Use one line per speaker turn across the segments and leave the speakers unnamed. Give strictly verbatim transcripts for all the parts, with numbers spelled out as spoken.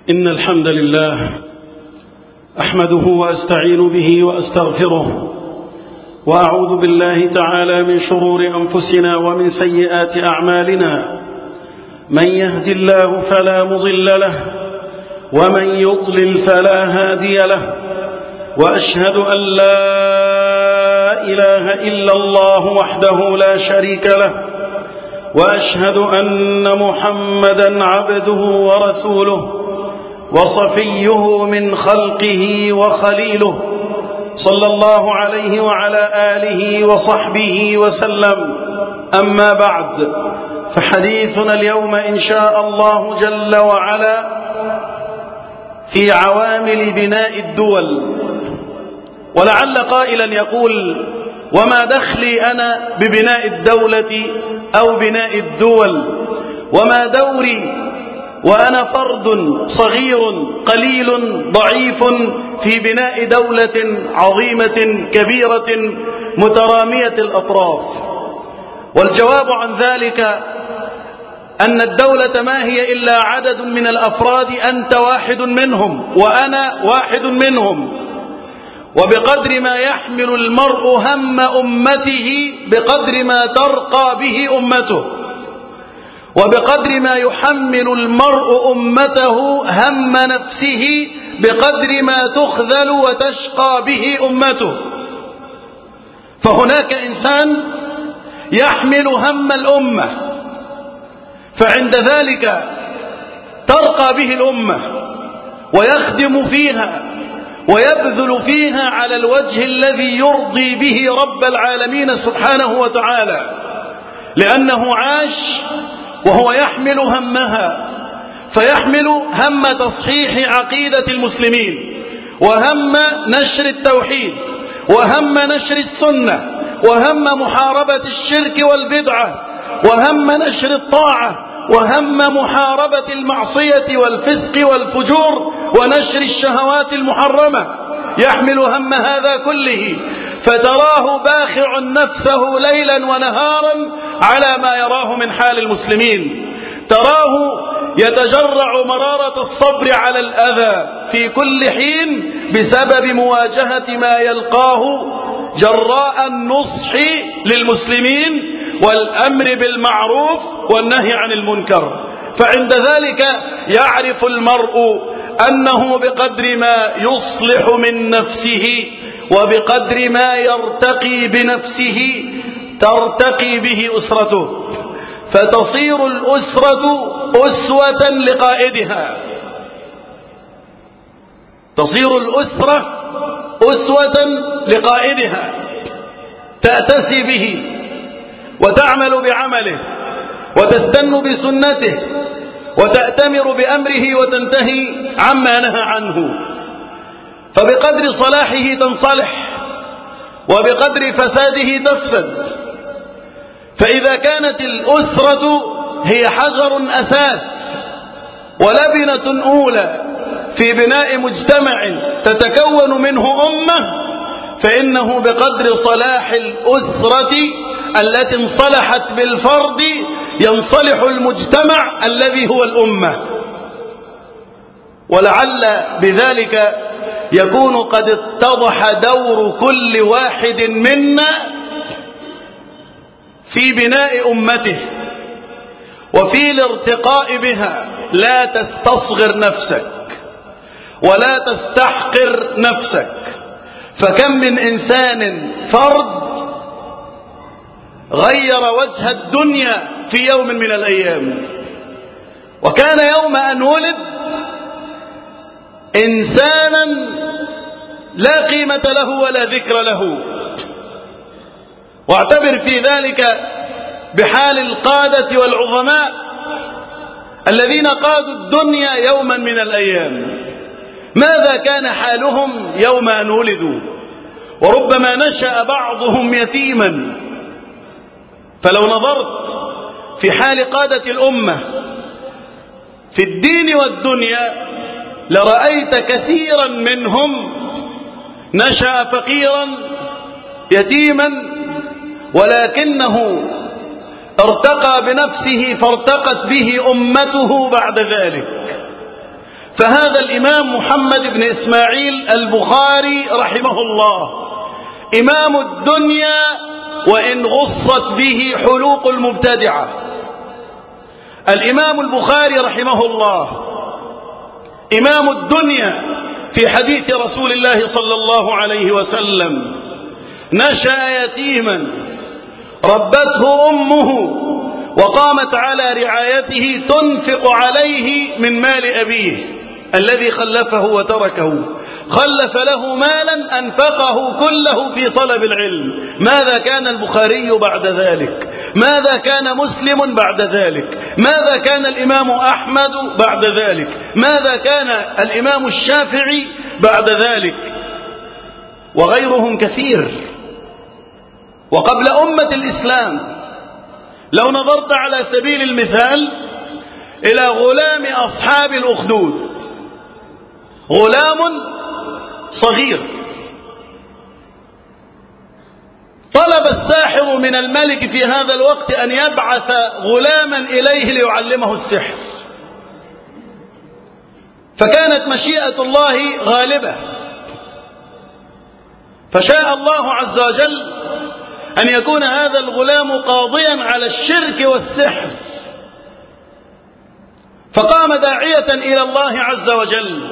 إن الحمد لله أحمده وأستعين به وأستغفره، وأعوذ بالله تعالى من شرور أنفسنا ومن سيئات أعمالنا. من يهد الله فلا مضل له، ومن يضلل فلا هادي له، وأشهد أن لا إله إلا الله وحده لا شريك له، وأشهد أن محمدا عبده ورسوله وصفيه من خلقه وخليله، صلى الله عليه وعلى آله وصحبه وسلم. أما بعد، فحديثنا اليوم إن شاء الله جل وعلا في عوامل بناء الدول. ولعل قائلا يقول: وما دخلي أنا ببناء الدولة أو بناء الدول؟ وما دوري وأنا فرد صغير قليل ضعيف في بناء دولة عظيمة كبيرة مترامية الأطراف؟ والجواب عن ذلك أن الدولة ما هي إلا عدد من الأفراد، أنت واحد منهم وأنا واحد منهم، وبقدر ما يحمل المرء هم أمته بقدر ما ترقى به أمته، وبقدر ما يحمل المرء أمته هم نفسه بقدر ما تخذل وتشقى به أمته. فهناك إنسان يحمل هم الأمة، فعند ذلك ترقى به الأمة ويخدم فيها ويبذل فيها على الوجه الذي يرضي به رب العالمين سبحانه وتعالى، لأنه عاش وهو يحمل همها، فيحمل هم تصحيح عقيدة المسلمين، وهم نشر التوحيد، وهم نشر السنة، وهم محاربة الشرك والبدعة، وهم نشر الطاعة، وهم محاربة المعصية والفسق والفجور ونشر الشهوات المحرمة. يحمل هم هذا كله، فتراه باخع نفسه ليلا ونهارا على ما يراه من حال المسلمين. تراه يتجرع مرارة الصبر على الأذى في كل حين بسبب مواجهة ما يلقاه جراء النصح للمسلمين والأمر بالمعروف والنهي عن المنكر. فعند ذلك يعرف المرء أنه بقدر ما يصلح من نفسه وبقدر ما يرتقي بنفسه ترتقي به أسرته، فتصير الأسرة أسوة لقائدها، تصير الأسرة أسوة لقائدها، تأتسي به وتعمل بعمله وتستن بسنته وتأتمر بأمره وتنتهي عما نهى عنه. فبقدر صلاحه تنصلح وبقدر فساده تفسد. فإذا كانت الأسرة هي حجر أساس ولبنة أولى في بناء مجتمع تتكون منه أمة، فإنه بقدر صلاح الأسرة التي انصلحت بالفرد ينصلح المجتمع الذي هو الأمة. ولعل بذلك يكون قد اتضح دور كل واحد منا في بناء أمته وفي الارتقاء بها. لا تستصغر نفسك ولا تستحقر نفسك، فكم من إنسان فرد غير وجه الدنيا في يوم من الأيام، وكان يوم أن ولد إنسانا لا قيمة له ولا ذكر له. واعتبر في ذلك بحال القادة والعظماء الذين قادوا الدنيا يوما من الأيام، ماذا كان حالهم يوم أن ولدوا؟ وربما نشأ بعضهم يتيما. فلو نظرت في حال قادة الأمة في الدين والدنيا لرأيت كثيرا منهم نشأ فقيرا يتيما، ولكنه ارتقى بنفسه فارتقت به أمته بعد ذلك. فهذا الإمام محمد بن إسماعيل البخاري رحمه الله إمام الدنيا وإن غصت به حلوق المبتدعة. الإمام البخاري رحمه الله إمام الدنيا في حديث رسول الله صلى الله عليه وسلم: نشأ يتيما ربته أمه وقامت على رعايته تنفق عليه من مال أبيه الذي خلفه وتركه، خلف له مالا أنفقه كله في طلب العلم. ماذا كان البخاري بعد ذلك؟ ماذا كان مسلم بعد ذلك؟ ماذا كان الإمام أحمد بعد ذلك؟ ماذا كان الإمام الشافعي بعد ذلك؟ وغيرهم كثير. وقبل أمة الإسلام لو نظرت على سبيل المثال إلى غلام أصحاب الأخدود، غلام صغير طلب الساحر من الملك في هذا الوقت أن يبعث غلاما إليه ليعلمه السحر، فكانت مشيئة الله غالبة، فشاء الله عز وجل أن يكون هذا الغلام قاضيا على الشرك والسحر، فقام داعية إلى الله عز وجل،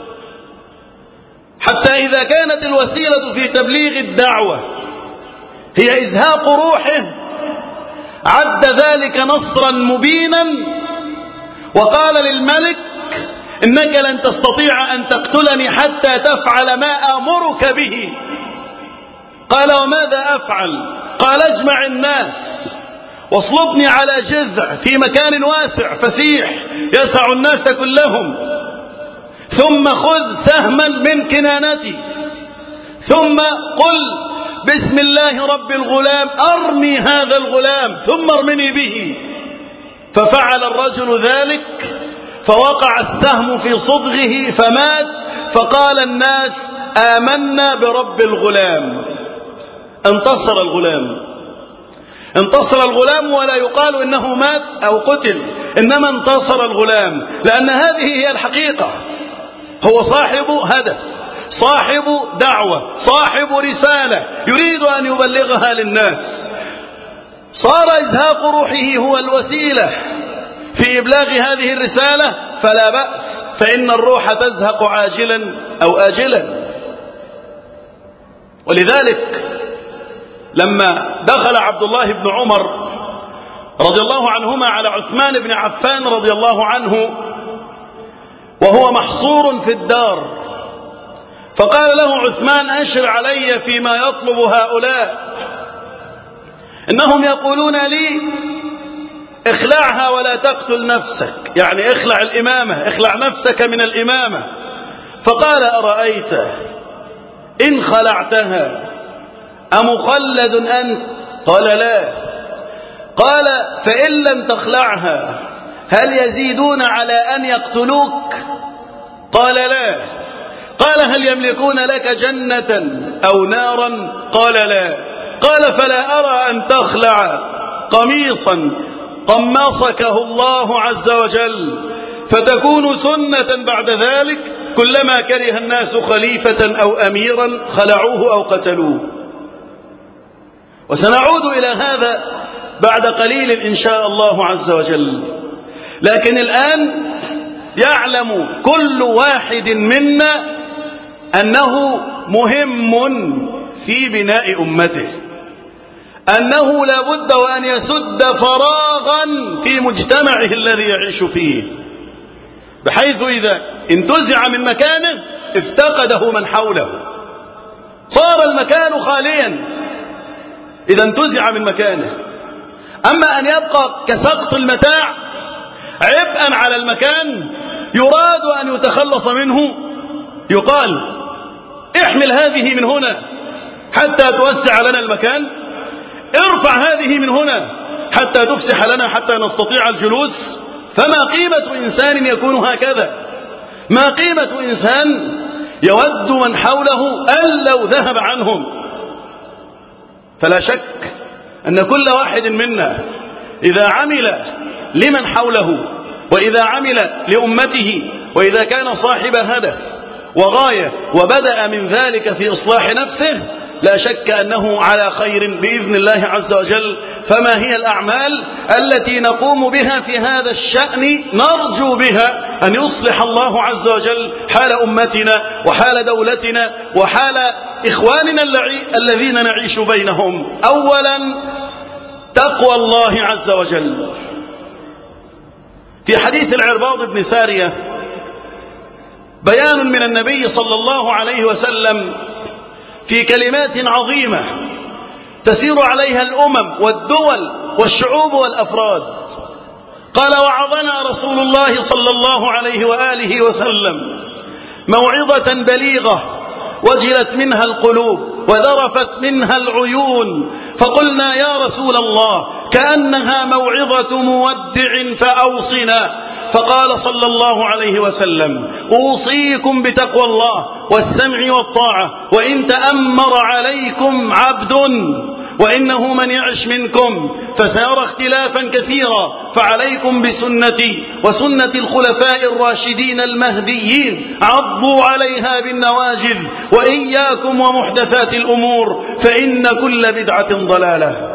حتى إذا كانت الوسيلة في تبليغ الدعوة هي إزهاق روحه عد ذلك نصرا مبينا، وقال للملك: إنك لن تستطيع أن تقتلني حتى تفعل ما آمرك به. قال: وماذا أفعل؟ قال: اجمع الناس واصلبني على جذع في مكان واسع فسيح يسع الناس كلهم، ثم خذ سهما من كنانتي، ثم قل بسم الله رب الغلام، أرمي هذا الغلام ثم ارمني به. ففعل الرجل ذلك، فوقع السهم في صدغه فمات، فقال الناس: آمنا برب الغلام. انتصر الغلام، انتصر الغلام، ولا يقال إنه مات أو قتل، إنما انتصر الغلام، لأن هذه هي الحقيقة. هو صاحب هدف، صاحب دعوة، صاحب رسالة يريد أن يبلغها للناس. صار إزهاق روحه هو الوسيلة في إبلاغ هذه الرسالة، فلا بأس، فإن الروح تزهق عاجلا أو آجلا. ولذلك لما دخل عبد الله بن عمر رضي الله عنهما على عثمان بن عفان رضي الله عنه وهو محصور في الدار، فقال له عثمان: أشر علي فيما يطلب هؤلاء، إنهم يقولون لي اخلعها ولا تقتل نفسك، يعني اخلع الإمامة، اخلع نفسك من الإمامة. فقال: أرأيت إن خلعتها أمخلد أنت؟ قال: لا. قال: فإن لم تخلعها هل يزيدون على أن يقتلوك؟ قال: لا. قال: هل يملكون لك جنة أو نارا؟ قال: لا. قال: فلا أرى أن تخلع قميصا قمصكه الله عز وجل فتكون سنة بعد ذلك، كلما كره الناس خليفة أو أميرا خلعوه أو قتلوه. وسنعود إلى هذا بعد قليل إن شاء الله عز وجل. لكن الآن يعلم كل واحد منا أنه مهم في بناء أمته، أنه لا بد وأن يسد فراغا في مجتمعه الذي يعيش فيه، بحيث إذا انتزع من مكانه افتقده من حوله، صار المكان خاليا إذا انتزع من مكانه. أما أن يبقى كسقط المتاع عبئا على المكان يراد أن يتخلص منه، يقال: احمل هذه من هنا حتى توسع لنا المكان، ارفع هذه من هنا حتى تفسح لنا حتى نستطيع الجلوس. فما قيمة إنسان يكون هكذا؟ ما قيمة إنسان يود من حوله أن لو ذهب عنهم؟ فلا شك أن كل واحد منا إذا عمل لمن حوله، وإذا عمل لأمته، وإذا كان صاحب هدف وغاية وبدأ من ذلك في إصلاح نفسه لا شك أنه على خير بإذن الله عز وجل. فما هي الأعمال التي نقوم بها في هذا الشأن نرجو بها أن يصلح الله عز وجل حال أمتنا وحال دولتنا وحال إخواننا الذين نعيش بينهم؟ أولا تقوى الله عز وجل. في حديث العرباض بن سارية بيان من النبي صلى الله عليه وسلم في كلمات عظيمة تسير عليها الأمم والدول والشعوب والأفراد. قال: وعظنا رسول الله صلى الله عليه وآله وسلم موعظة بليغة وجلت منها القلوب وذرفت منها العيون، فقلنا: يا رسول الله كأنها موعظة مودع فأوصنا. فقال صلى الله عليه وسلم: أوصيكم بتقوى الله والسمع والطاعة وإن تأمر عليكم عبد، وإنه من يعش منكم فسيرى اختلافا كثيرا، فعليكم بسنتي وسنة الخلفاء الراشدين المهديين، عضوا عليها بالنواجذ، وإياكم ومحدثات الأمور فإن كل بدعة ضلالة.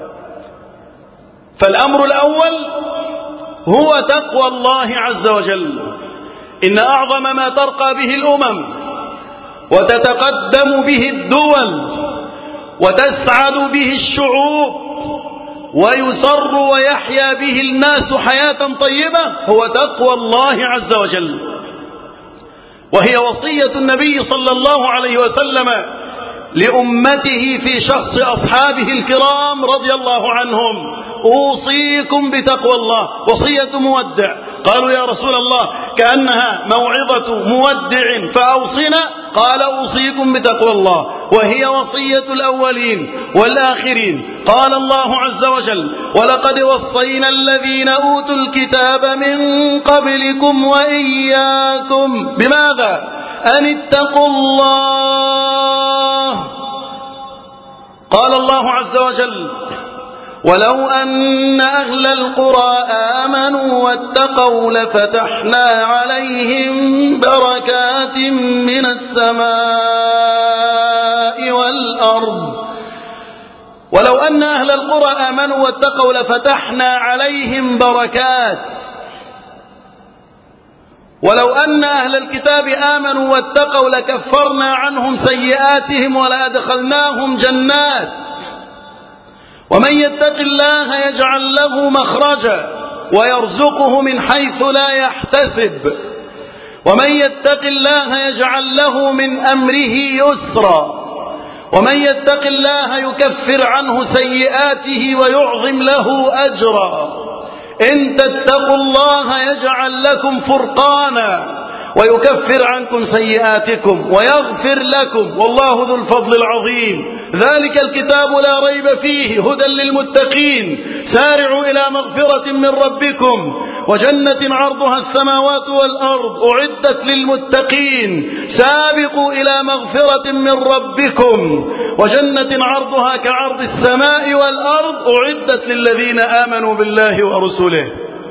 فالأمر الأول هو تقوى الله عز وجل. إن أعظم ما ترقى به الأمم وتتقدم به الدول وتسعد به الشعوب ويسر ويحيا به الناس حياة طيبة هو تقوى الله عز وجل، وهي وصية النبي صلى الله عليه وسلم لأمته في شخص أصحابه الكرام رضي الله عنهم: أوصيكم بتقوى الله. وصية مودع. قالوا: يا رسول الله كأنها موعظة مودع فأوصنا. قال: أوصيكم بتقوى الله، وهي وصية الأولين والآخرين. قال الله عز وجل: ولقد وصينا الذين أوتوا الكتاب من قبلكم وإياكم بماذا؟ أن اتقوا الله. قال الله عز وجل: ولو أن أهل القرى آمنوا واتقوا لفتحنا عليهم بركات من السماء والأرض. ولو أن أهل القرى آمنوا واتقوا لفتحنا عليهم بركات. ولو أن أهل الكتاب آمنوا واتقوا لكفرنا عنهم سيئاتهم ولأدخلناهم جنات. ومن يتق الله يجعل له مخرجا ويرزقه من حيث لا يحتسب. ومن يتق الله يجعل له من أمره يسرا. ومن يتق الله يكفر عنه سيئاته ويعظم له أجرا. إن تتقوا الله يجعل لكم فرقانا ويكفر عنكم سيئاتكم ويغفر لكم، والله ذو الفضل العظيم. ذلك الكتاب لا ريب فيه هدى للمتقين. سارعوا إلى مغفرة من ربكم وجنة عرضها السماوات والأرض أعدت للمتقين. سابقوا إلى مغفرة من ربكم وجنة عرضها كعرض السماء والأرض أعدت للذين آمنوا بالله ورسله.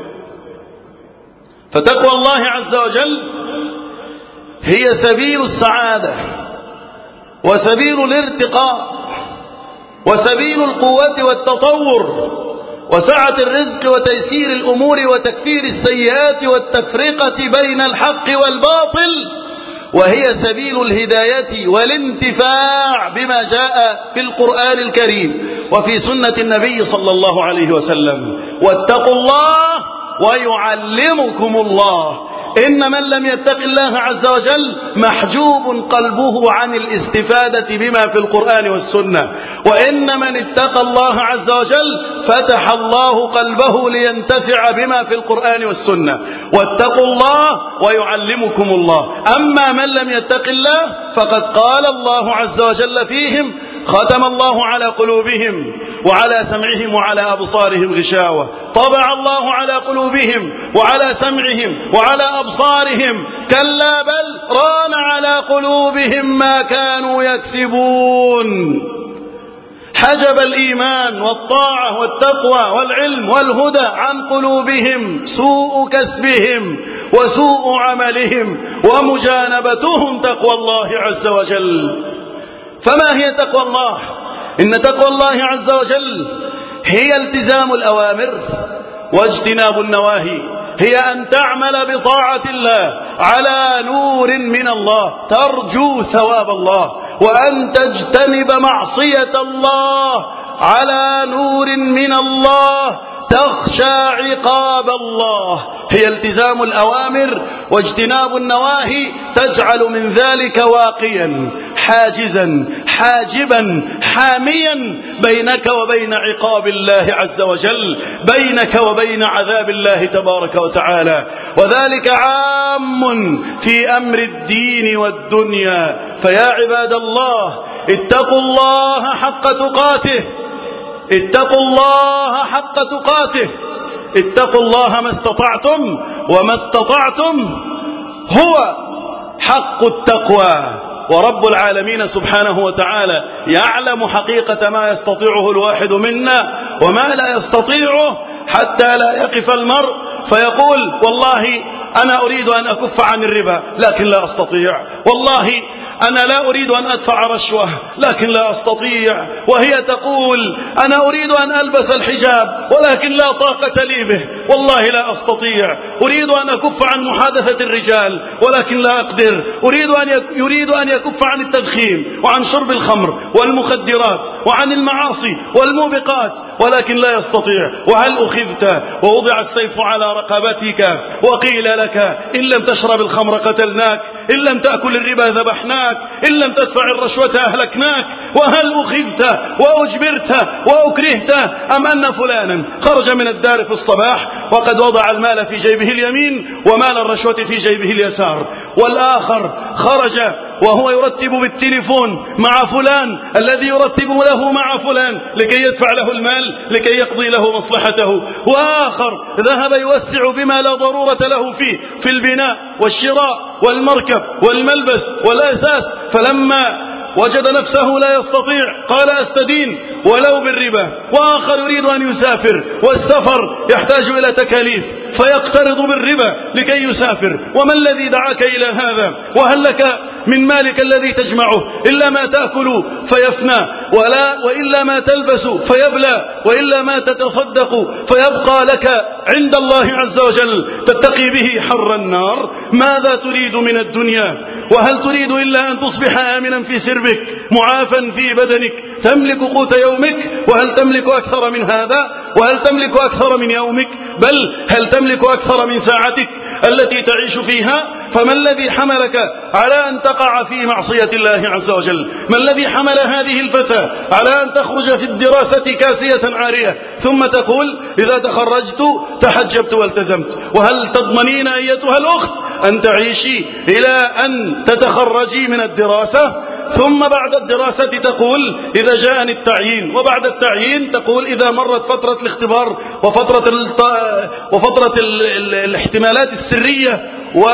فتقوى الله عز وجل هي سبيل السعادة وسبيل الارتقاء وسبيل القوة والتطور وسعة الرزق وتيسير الأمور وتكفير السيئات والتفرقة بين الحق والباطل، وهي سبيل الهداية والانتفاع بما جاء في القرآن الكريم وفي سنة النبي صلى الله عليه وسلم. واتقوا الله ويعلمكم الله. إن من لم يتق الله عز وجل محجوب قلبه عن الاستفادة بما في القرآن والسنة، وإن من اتقى الله عز وجل فتح الله قلبه لينتفع بما في القرآن والسنة. واتقوا الله ويعلمكم الله. أما من لم يتق الله فقد قال الله عز وجل فيهم: ختم الله على قلوبهم وعلى سمعهم وعلى أبصارهم غشاوة. طبع الله على قلوبهم وعلى سمعهم وعلى أبصارهم. كلا بل ران على قلوبهم ما كانوا يكسبون. حجب الإيمان والطاعة والتقوى والعلم والهدى عن قلوبهم سوء كسبهم وسوء عملهم ومجانبتهم تقوى الله عز وجل. فما هي تقوى الله؟ إن تقوى الله عز وجل هي التزام الأوامر واجتناب النواهي، هي أن تعمل بطاعة الله على نور من الله ترجو ثواب الله، وأن تجتنب معصية الله على نور من الله تخشى عقاب الله. هي التزام الأوامر واجتناب النواهي تجعل من ذلك واقيا حاجزا حاجبا حاميا بينك وبين عقاب الله عز وجل، بينك وبين عذاب الله تبارك وتعالى. وذلك عام في أمر الدين والدنيا. فيا عباد الله اتقوا الله حق تقاته، اتقوا الله حق تقاته، اتقوا الله ما استطعتم، وما استطعتم هو حق التقوى. ورب العالمين سبحانه وتعالى يعلم حقيقة ما يستطيعه الواحد منا وما لا يستطيعه، حتى لا يقف المرء فيقول والله أنا أريد أن أكف عن الربا لكن لا أستطيع، والله أنا لا أريد أن أدفع رشوة لكن لا أستطيع، وهي تقول أنا أريد أن ألبس الحجاب ولكن لا طاقة لي به، والله لا أستطيع، أريد أن أكف عن محادثة الرجال ولكن لا أقدر، أريد أن يريد أن يكف عن التدخين وعن شرب الخمر والمخدرات وعن المعاصي والموبقات ولكن لا يستطيع. وهل أخذت ووضع السيف على رقبتك وقيل لك إن لم تشرب الخمر قتلناك، إن لم تأكل الربا ذبحناك، إن لم تدفع الرشوة أهلكناك، وهل أخذت وأجبرت وأكرهت أم أن فلانا خرج من الدار في الصباح وقد وضع المال في جيبه اليمين ومال الرشوة في جيبه اليسار، والآخر خرج وهو يرتب بالتليفون مع فلان الذي يرتب له مع فلان لكي يدفع له المال لكي يقضي له مصلحته، وآخر ذهب يوسع بما لا ضرورة له فيه في البناء والشراء والمركب والملبس والأساس، فلما وجد نفسه لا يستطيع قال أستدين ولو بالربا، وآخر يريد أن يسافر والسفر يحتاج إلى تكاليف فيقترض بالربا لكي يسافر. وما الذي دعاك إلى هذا؟ وهل لك من مالك الذي تجمعه إلا ما تأكل فيفنى، ولا وإلا ما تلبس فيبلى، وإلا ما تتصدق فيبقى لك عند الله عز وجل تتقي به حر النار؟ ماذا تريد من الدنيا؟ وهل تريد إلا أن تصبح آمنا في سربك معافا في بدنك تملك قوت يومك؟ وهل تملك أكثر من هذا؟ وهل تملك أكثر من يومك؟ بل هل تملك أكثر من ساعتك التي تعيش فيها؟ فما الذي حملك على أن تقع في معصية الله عز وجل؟ ما الذي حمل هذه الفتاة على أن تخرج في الدراسة كاسية عارية ثم تقول إذا تخرجت تحجبت والتزمت؟ وهل تضمنين أيتها الأخت أن تعيشي إلى أن تتخرجي من الدراسة ثم بعد الدراسة تقول إذا جاءني التعيين، وبعد التعيين تقول إذا مرت فترة الاختبار وفترة وفترة الاحتمالات السرية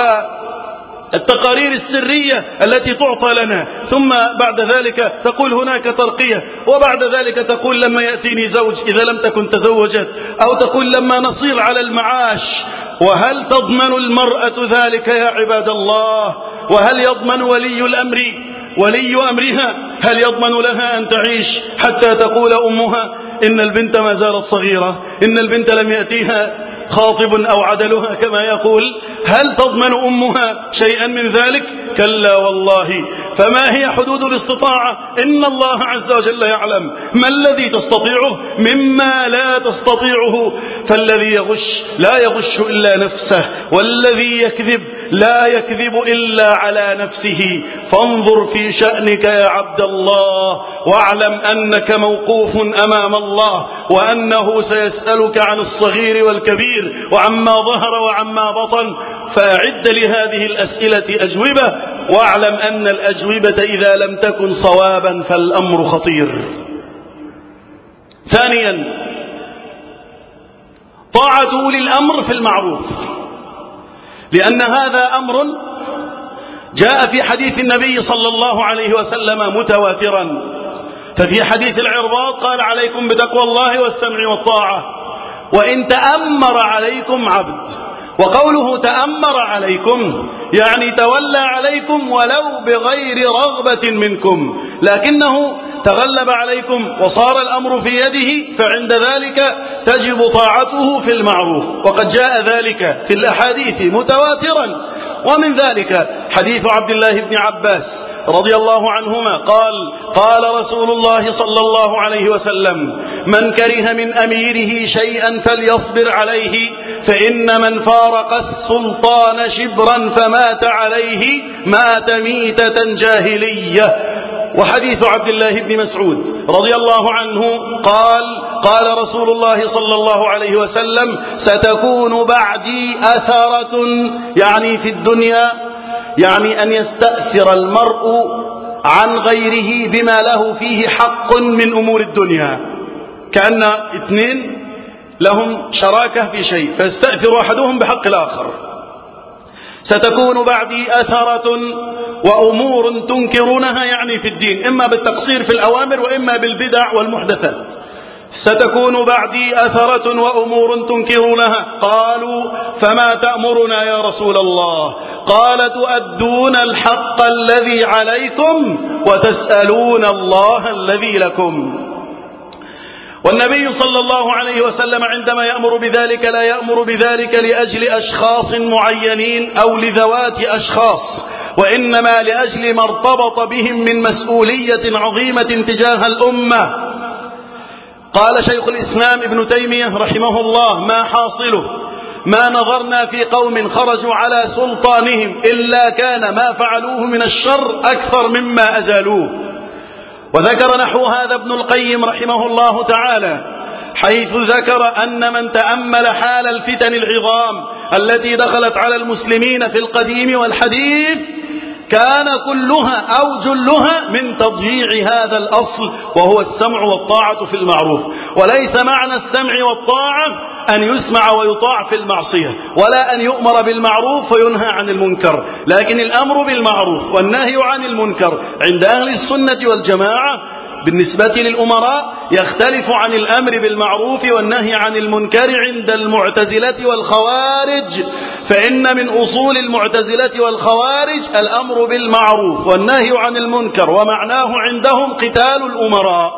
والتقارير السرية التي تعطى لنا، ثم بعد ذلك تقول هناك ترقية، وبعد ذلك تقول لما يأتيني زوج إذا لم تكن تزوجت، أو تقول لما نصير على المعاش. وهل تضمن المرأة ذلك يا عباد الله؟ وهل يضمن ولي الأمر ولي أمرها هل يضمن لها أن تعيش حتى تقول أمها إن البنت ما زالت صغيرة، إن البنت لم يأتيها خاطب أو عدلها كما يقول؟ هل تضمن أمها شيئا من ذلك؟ كلا والله. فما هي حدود الاستطاعة؟ إن الله عز وجل يعلم ما الذي تستطيعه مما لا تستطيعه. فالذي يغش لا يغش إلا نفسه، والذي يكذب لا يكذب إلا على نفسه. فانظر في شأنك يا عبد الله، واعلم أنك موقوف أمام الله، وأنه سيسألك عن الصغير والكبير وعما ظهر وعما بطن. فأعد لهذه الأسئلة أجوبة، واعلم أن الأجوبة إذا لم تكن صوابا فالأمر خطير. ثانيا، طاعة أولي الأمر في المعروف، لأن هذا أمر جاء في حديث النبي صلى الله عليه وسلم متواترا ففي حديث العرباض قال عليكم بتقوى الله والسمع والطاعة، وإن تأمر عليكم عبد. وقوله تأمر عليكم يعني تولى عليكم ولو بغير رغبة منكم، لكنه تغلب عليكم وصار الأمر في يده، فعند ذلك تجب طاعته في المعروف. وقد جاء ذلك في الأحاديث متواترا، ومن ذلك حديث عبد الله بن عباس رضي الله عنهما قال قال رسول الله صلى الله عليه وسلم: من كره من أميره شيئا فليصبر عليه، فإن من فارق السلطان شبرا فمات عليه مات ميتة جاهلية. وحديث عبد الله بن مسعود رضي الله عنه قال قال رسول الله صلى الله عليه وسلم: ستكون بعدي أثرة، يعني في الدنيا، يعني أن يستأثر المرء عن غيره بما له فيه حق من أمور الدنيا، كأن اثنين لهم شراكة في شيء فيستأثر أحدهم بحق الآخر. ستكون بعدي أثرة وأمور تنكرونها، يعني في الدين، إما بالتقصير في الأوامر وإما بالبدع والمحدثات. ستكون بعدي أثرة وأمور تنكرونها. قالوا: فما تأمرنا يا رسول الله؟ قال: تؤدون الحق الذي عليكم وتسألون الله الذي لكم. والنبي صلى الله عليه وسلم عندما يأمر بذلك لا يأمر بذلك لأجل أشخاص معينين أو لذوات أشخاص، وإنما لأجل ما ارتبط بهم من مسؤولية عظيمة تجاه الأمة. قال شيخ الإسلام ابن تيمية رحمه الله: ما حاصله؟ ما نظرنا في قوم خرجوا على سلطانهم إلا كان ما فعلوه من الشر أكثر مما أزالوه. وذكر نحو هذا ابن القيم رحمه الله تعالى، حيث ذكر أن من تأمل حال الفتن العظام التي دخلت على المسلمين في القديم والحديث كان كلها أو جلها من تضييع هذا الأصل، وهو السمع والطاعة في المعروف. وليس معنى السمع والطاعة أن يسمع ويطاع في المعصية، ولا أن يؤمر بالمعروف وينهى عن المنكر، لكن الأمر بالمعروف والنهي عن المنكر عند أهل السنة والجماعة بالنسبة للأمراء يختلف عن الأمر بالمعروف والنهي عن المنكر عند المعتزلة والخوارج. فإن من أصول المعتزلة والخوارج الأمر بالمعروف والنهي عن المنكر، ومعناه عندهم قتال الأمراء،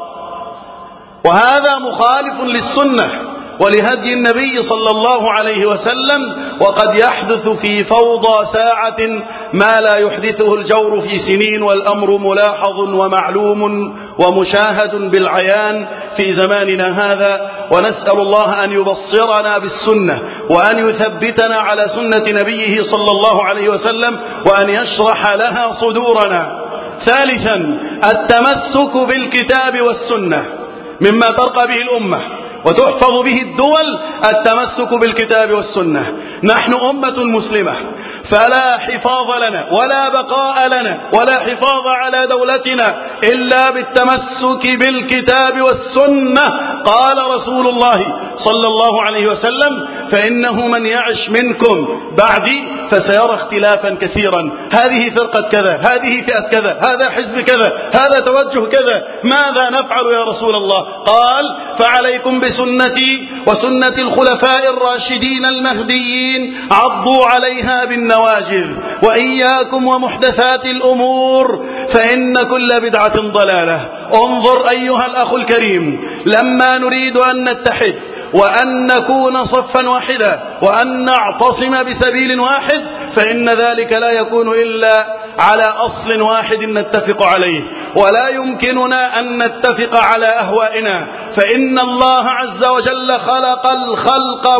وهذا مخالف للسنة ولهدي النبي صلى الله عليه وسلم. وقد يحدث في فوضى ساعة ما لا يحدثه الجور في سنين، والأمر ملاحظ ومعلوم ومشاهد بالعيان في زماننا هذا. ونسأل الله أن يبصرنا بالسنة، وأن يثبتنا على سنة نبيه صلى الله عليه وسلم، وأن يشرح لها صدورنا. ثالثا: التمسك بالكتاب والسنة مما ترقى به الأمة وتحفظ به الدول، التمسك بالكتاب والسنة. نحن أمة مسلمة، فلا حفاظ لنا ولا بقاء لنا ولا حفاظ على دولتنا إلا بالتمسك بالكتاب والسنة. قال رسول الله صلى الله عليه وسلم: فإنه من يعش منكم بعدي فسيرى اختلافا كثيرا، هذه فرقة كذا، هذه فئة كذا، هذا حزب كذا، هذا توجه كذا، ماذا نفعل يا رسول الله؟ قال: فعليكم بسنتي وسنة الخلفاء الراشدين المهديين، عضوا عليها بالنواجذ، وإياكم ومحدثات الأمور فإن كل بدعة ضلالة. انظر أيها الأخ الكريم، لما نريد أن نتحد وأن نكون صفا واحدا وأن نعتصم بسبيل واحد، فإن ذلك لا يكون إلا على أصل واحد نتفق عليه، ولا يمكننا أن نتفق على أهوائنا، فإن الله عز وجل خلق الخلق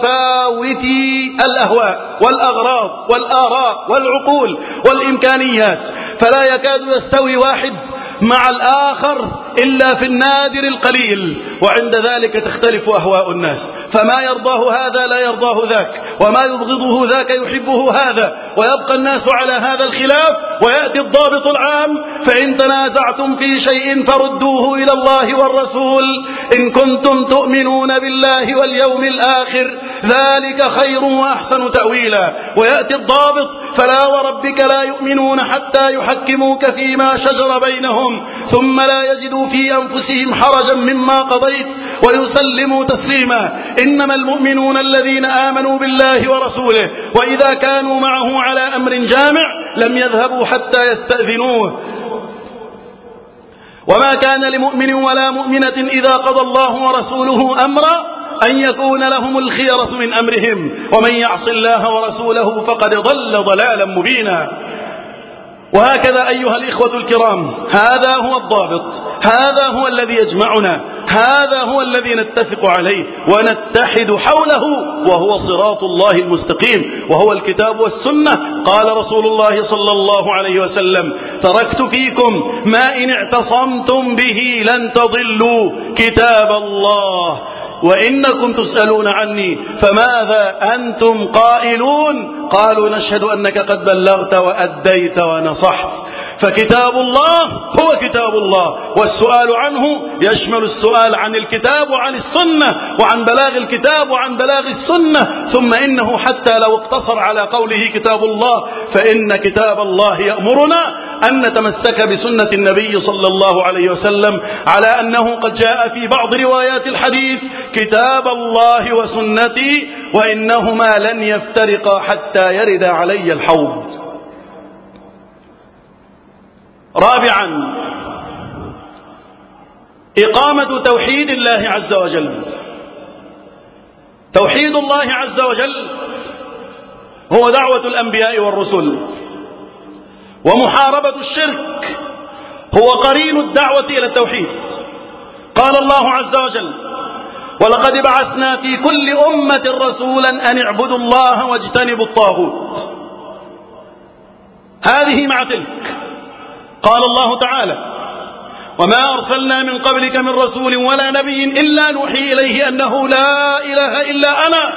متفاوتي الأهواء والأغراض والآراء والعقول والإمكانيات، فلا يكاد يستوي واحد مع الآخر إلا في النادر القليل، وعند ذلك تختلف أهواء الناس، فما يرضاه هذا لا يرضاه ذاك، وما يبغضه ذاك يحبه هذا، ويبقى الناس على هذا الخلاف، ويأتي الضابط العام: فإن تنازعتم في شيء فردوه إلى الله والرسول إن كنتم تؤمنون بالله واليوم الآخر. ذلك خير وأحسن تأويلا. ويأتي الضابط: فلا وربك لا يؤمنون حتى يحكموك فيما شجر بينهم ثم لا يجدوا في أنفسهم حرجا مما قضيت ويسلموا تسليما. إنما المؤمنون الذين آمنوا بالله ورسوله وإذا كانوا معه على أمر جامع لم يذهبوا حتى يستأذنوه. وما كان لمؤمن ولا مؤمنة إذا قضى الله ورسوله أمرا أن يكون لهم الخيرة من أمرهم ومن يعص الله ورسوله فقد ضل ضلالا مبينا. وهكذا أيها الإخوة الكرام، هذا هو الضابط، هذا هو الذي يجمعنا، هذا هو الذي نتفق عليه ونتحد حوله، وهو صراط الله المستقيم، وهو الكتاب والسنة. قال رسول الله صلى الله عليه وسلم: تركت فيكم ما إن اعتصمتم به لن تضلوا كتاب الله وإنكم تسألون عني فماذا أنتم قائلون؟ قالوا: نشهد أنك قد بلغت وأديت ونصحت. فكتاب الله هو كتاب الله، والسؤال عنه يشمل السؤال عن الكتاب وعن السنة وعن بلاغ الكتاب وعن بلاغ السنة. ثم إنه حتى لو اقتصر على قوله كتاب الله فإن كتاب الله يأمرنا أن نتمسك بسنة النبي صلى الله عليه وسلم على أنه قد جاء في بعض روايات الحديث: كتاب الله وسنتي وإنهما لن يفترقا حتى يرد علي الحوض. رابعا، إقامة توحيد الله عز وجل. توحيد الله عز وجل هو دعوة الأنبياء والرسل، ومحاربة الشرك هو قرين الدعوة إلى التوحيد. قال الله عز وجل: ولقد بعثنا في كل أمة رسولا أن اعبدوا الله واجتنبوا الطاغوت. هذه مع تلك. قال الله تعالى: وما أرسلنا من قبلك من رسول ولا نبي إلا نوحي إليه أنه لا إله إلا أنا.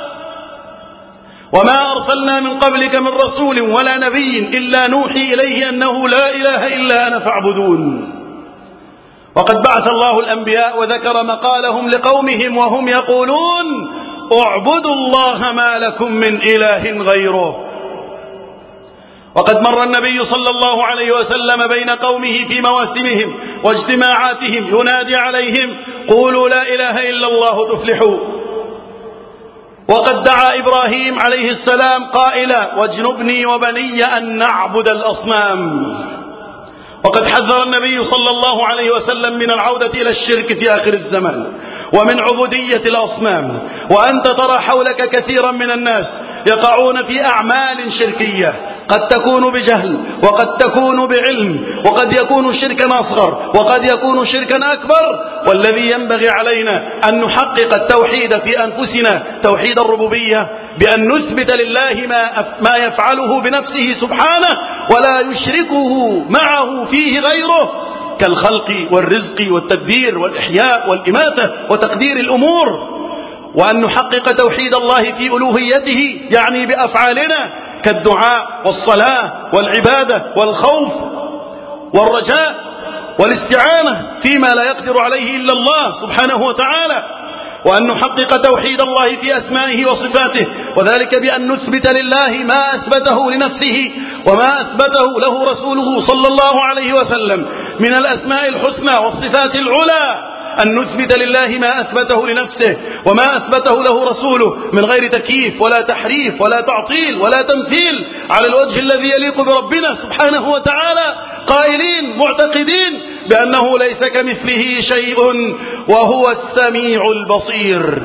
وما أرسلنا من قبلك من رسول ولا نبي إلا نوحي إليه أنه لا إله إلا أنا فاعبدون. وقد بعث الله الأنبياء وذكر مقالهم لقومهم وهم يقولون: اعبدوا الله ما لكم من إله غيره. وقد مر النبي صلى الله عليه وسلم بين قومه في مواسمهم واجتماعاتهم ينادي عليهم: قولوا لا إله إلا الله تفلحوا. وقد دعا إبراهيم عليه السلام قائلا: واجنبني وبني أن نعبد الأصنام. وقد حذر النبي صلى الله عليه وسلم من العودة إلى الشرك في آخر الزمان ومن عبودية الأصنام. وأنت ترى حولك كثيرا من الناس يقعون في أعمال شركية، قد تكون بجهل وقد تكون بعلم وقد يكون شركا أصغر وقد يكون شركا أكبر. والذي ينبغي علينا أن نحقق التوحيد في أنفسنا، توحيد الربوبية، بأن نثبت لله ما ما يفعله بنفسه سبحانه ولا يشركه معه فيه غيره، كالخلق والرزق والتدبير والإحياء والإماتة وتقدير الأمور. وأن نحقق توحيد الله في ألوهيته، يعني بأفعالنا، كالدعاء والصلاة والعبادة والخوف والرجاء والاستعانة فيما لا يقدر عليه إلا الله سبحانه وتعالى. وأن نحقق توحيد الله في أسمائه وصفاته، وذلك بأن نثبت لله ما أثبته لنفسه وما أثبته له رسوله صلى الله عليه وسلم من الأسماء الحسنى والصفات العلى. أن نثبت لله ما أثبته لنفسه وما أثبته له رسوله من غير تكييف ولا تحريف ولا تعطيل ولا تمثيل، على الوجه الذي يليق بربنا سبحانه وتعالى، قائلين معتقدين بأنه ليس كمثله شيء وهو السميع البصير.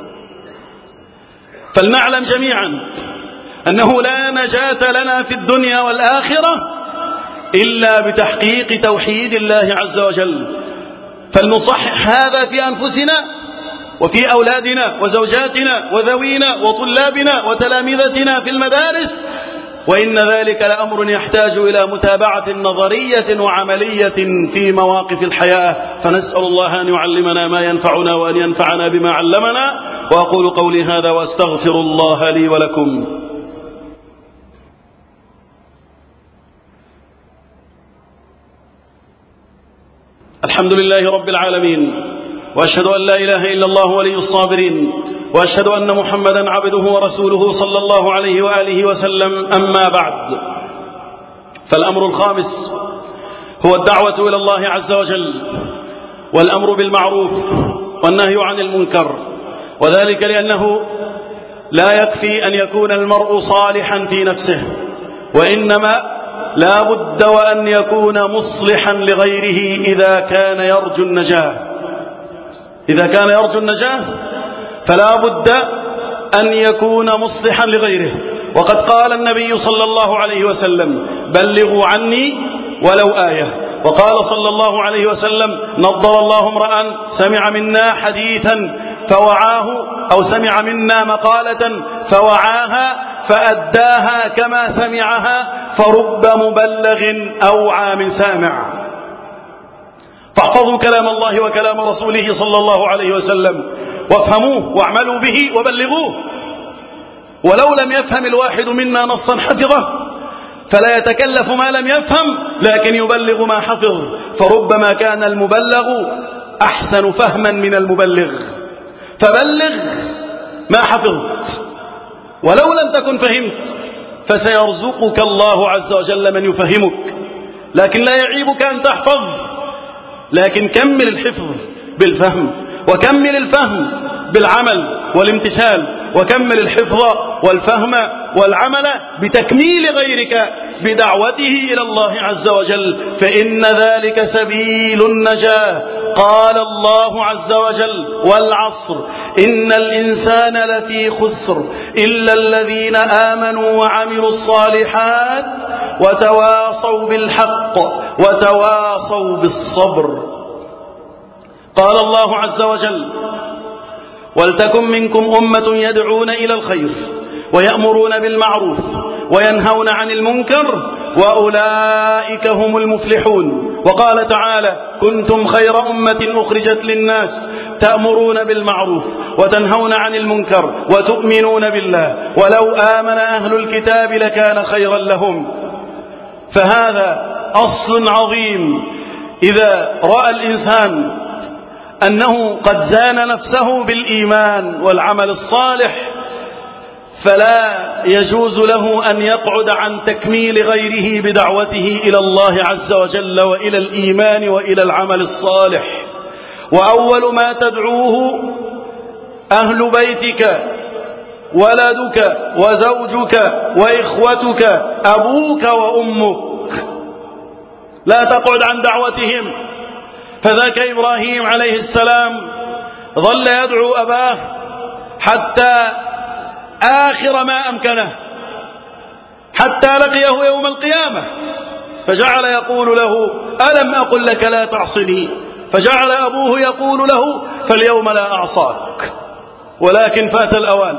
فلنعلم جميعا أنه لا نجاة لنا في الدنيا والآخرة إلا بتحقيق توحيد الله عز وجل. فلنصحح هذا في أنفسنا وفي أولادنا وزوجاتنا وذوينا وطلابنا وتلامذتنا في المدارس، وإن ذلك لأمر يحتاج إلى متابعة نظرية وعملية في مواقف الحياة. فنسأل الله أن يعلمنا ما ينفعنا وأن ينفعنا بما علمنا. وأقول قولي هذا وأستغفر الله لي ولكم. الحمد لله رب العالمين، وأشهد أن لا إله إلا الله ولي الصابرين، وأشهد أن محمدا عبده ورسوله صلى الله عليه وآله وسلم. أما بعد، فالأمر الخامس هو الدعوة إلى الله عز وجل، والأمر بالمعروف والنهي عن المنكر، وذلك لأنه لا يكفي أن يكون المرء صالحا في نفسه، وإنما لا بد وأن يكون مصلحا لغيره إذا كان يرجو النجاة. إذا كان يرجو النجاة فلا بد أن يكون مصلحا لغيره. وقد قال النبي صلى الله عليه وسلم: بلغوا عني ولو آية. وقال صلى الله عليه وسلم: نضر الله امرأ سمع منا حديثا فوعاه، أو سمع منا مقالة فوعاها فأداها كما سمعها، فرب مبلغ أوعى من سامع. فاحفظوا كلام الله وكلام رسوله صلى الله عليه وسلم، وافهموه واعملوا به وبلغوه. ولو لم يفهم الواحد منا نصا حفظه فلا يتكلف ما لم يفهم، لكن يبلغ ما حفظ، فربما كان المبلغ أحسن فهما من المبلغ. فبلغ ما حفظت، ولو لم تكن فهمت فسيرزقك الله عز وجل من يفهمك. لكن لا يعيبك أن تحفظ، لكن كمل الحفظ بالفهم، وكمل الفهم بالعمل والامتثال، وكمل الحفظ والفهم والعمل بتكميل غيرك بدعوته إلى الله عز وجل، فإن ذلك سبيل النجاة. قال الله عز وجل: والعصر إن الإنسان لفي خسر إلا الذين آمنوا وعملوا الصالحات وتواصوا بالحق وتواصوا بالصبر. قال الله عز وجل: ولتكن منكم أمة يدعون إلى الخير ويأمرون بالمعروف وينهون عن المنكر وأولئك هم المفلحون. وقال تعالى: كنتم خير أمة أخرجت للناس تأمرون بالمعروف وتنهون عن المنكر وتؤمنون بالله ولو آمن أهل الكتاب لكان خيرا لهم. فهذا أصل عظيم. إذا رأى الإنسان أنه قد زان نفسه بالإيمان والعمل الصالح فلا يجوز له أن يقعد عن تكميل غيره بدعوته إلى الله عز وجل وإلى الإيمان وإلى العمل الصالح. وأول ما تدعوه أهل بيتك، ولدك وزوجك وإخوتك، أبوك وأمك، لا تقعد عن دعوتهم. فذاك إبراهيم عليه السلام ظل يدعو أباه حتى آخر ما أمكنه، حتى لقيه يوم القيامة، فجعل يقول له: ألم أقل لك لا تعصني؟ فجعل أبوه يقول له: فاليوم لا أعصاك. ولكن فات الأوان.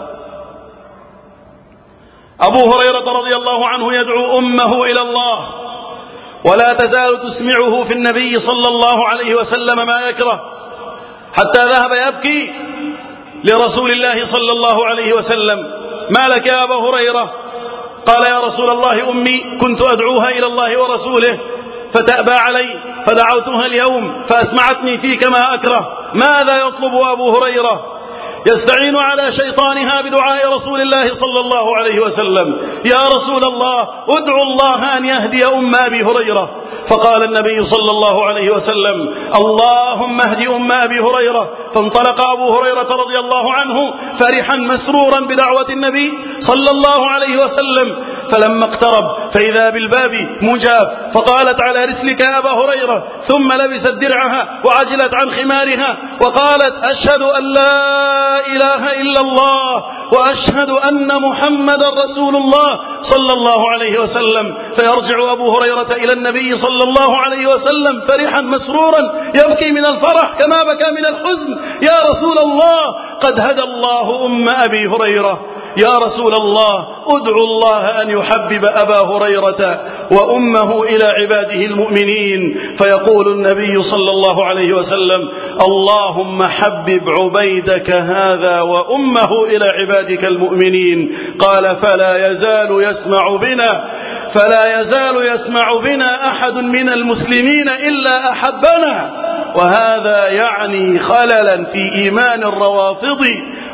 أبو هريرة رضي الله عنه يدعو أمه إلى الله، ولا تزال تسمعه في النبي صلى الله عليه وسلم ما يكره، حتى ذهب يبكي لرسول الله صلى الله عليه وسلم: ما لك يا أبا هريرة؟ قال: يا رسول الله، أمي كنت أدعوها إلى الله ورسوله فتأبى علي، فدعوتها اليوم فأسمعتني فيك ما أكره. ماذا يطلب أبو هريرة؟ يستعين على شيطانها بدعاء رسول الله صلى الله عليه وسلم: يا رسول الله، ادعو الله أن يهدي أم أبي هريرة. فقال النبي صلى الله عليه وسلم: اللهم اهد أم أبي هريرة. فانطلق أبو هريرة رضي الله عنه فرحا مسرورا بدعوة النبي صلى الله عليه وسلم. فلما اقترب فإذا بالباب مجاب، فقالت: على رسلك يا أبا هريرة. ثم لبست درعها وعجلت عن خمارها وقالت: أشهد أن لا إله إلا الله وأشهد أن محمدا رسول الله صلى الله عليه وسلم. فيرجع أبو هريرة إلى النبي صلى الله عليه وسلم فرحا مسرورا يبكي من الفرح كما بكى من الحزن: يا رسول الله، قد هدى الله أم أبي هريرة. يا رسول الله، ادعو الله أن يحبب أبا هريرة وأمه إلى عباده المؤمنين. فيقول النبي صلى الله عليه وسلم: اللهم حبب عبيدك هذا وأمه إلى عبادك المؤمنين. قال: فلا يزال يسمع بنا فلا يزال يسمع بنا أحد من المسلمين إلا أحبنا. وهذا يعني خللا في إيمان الروافض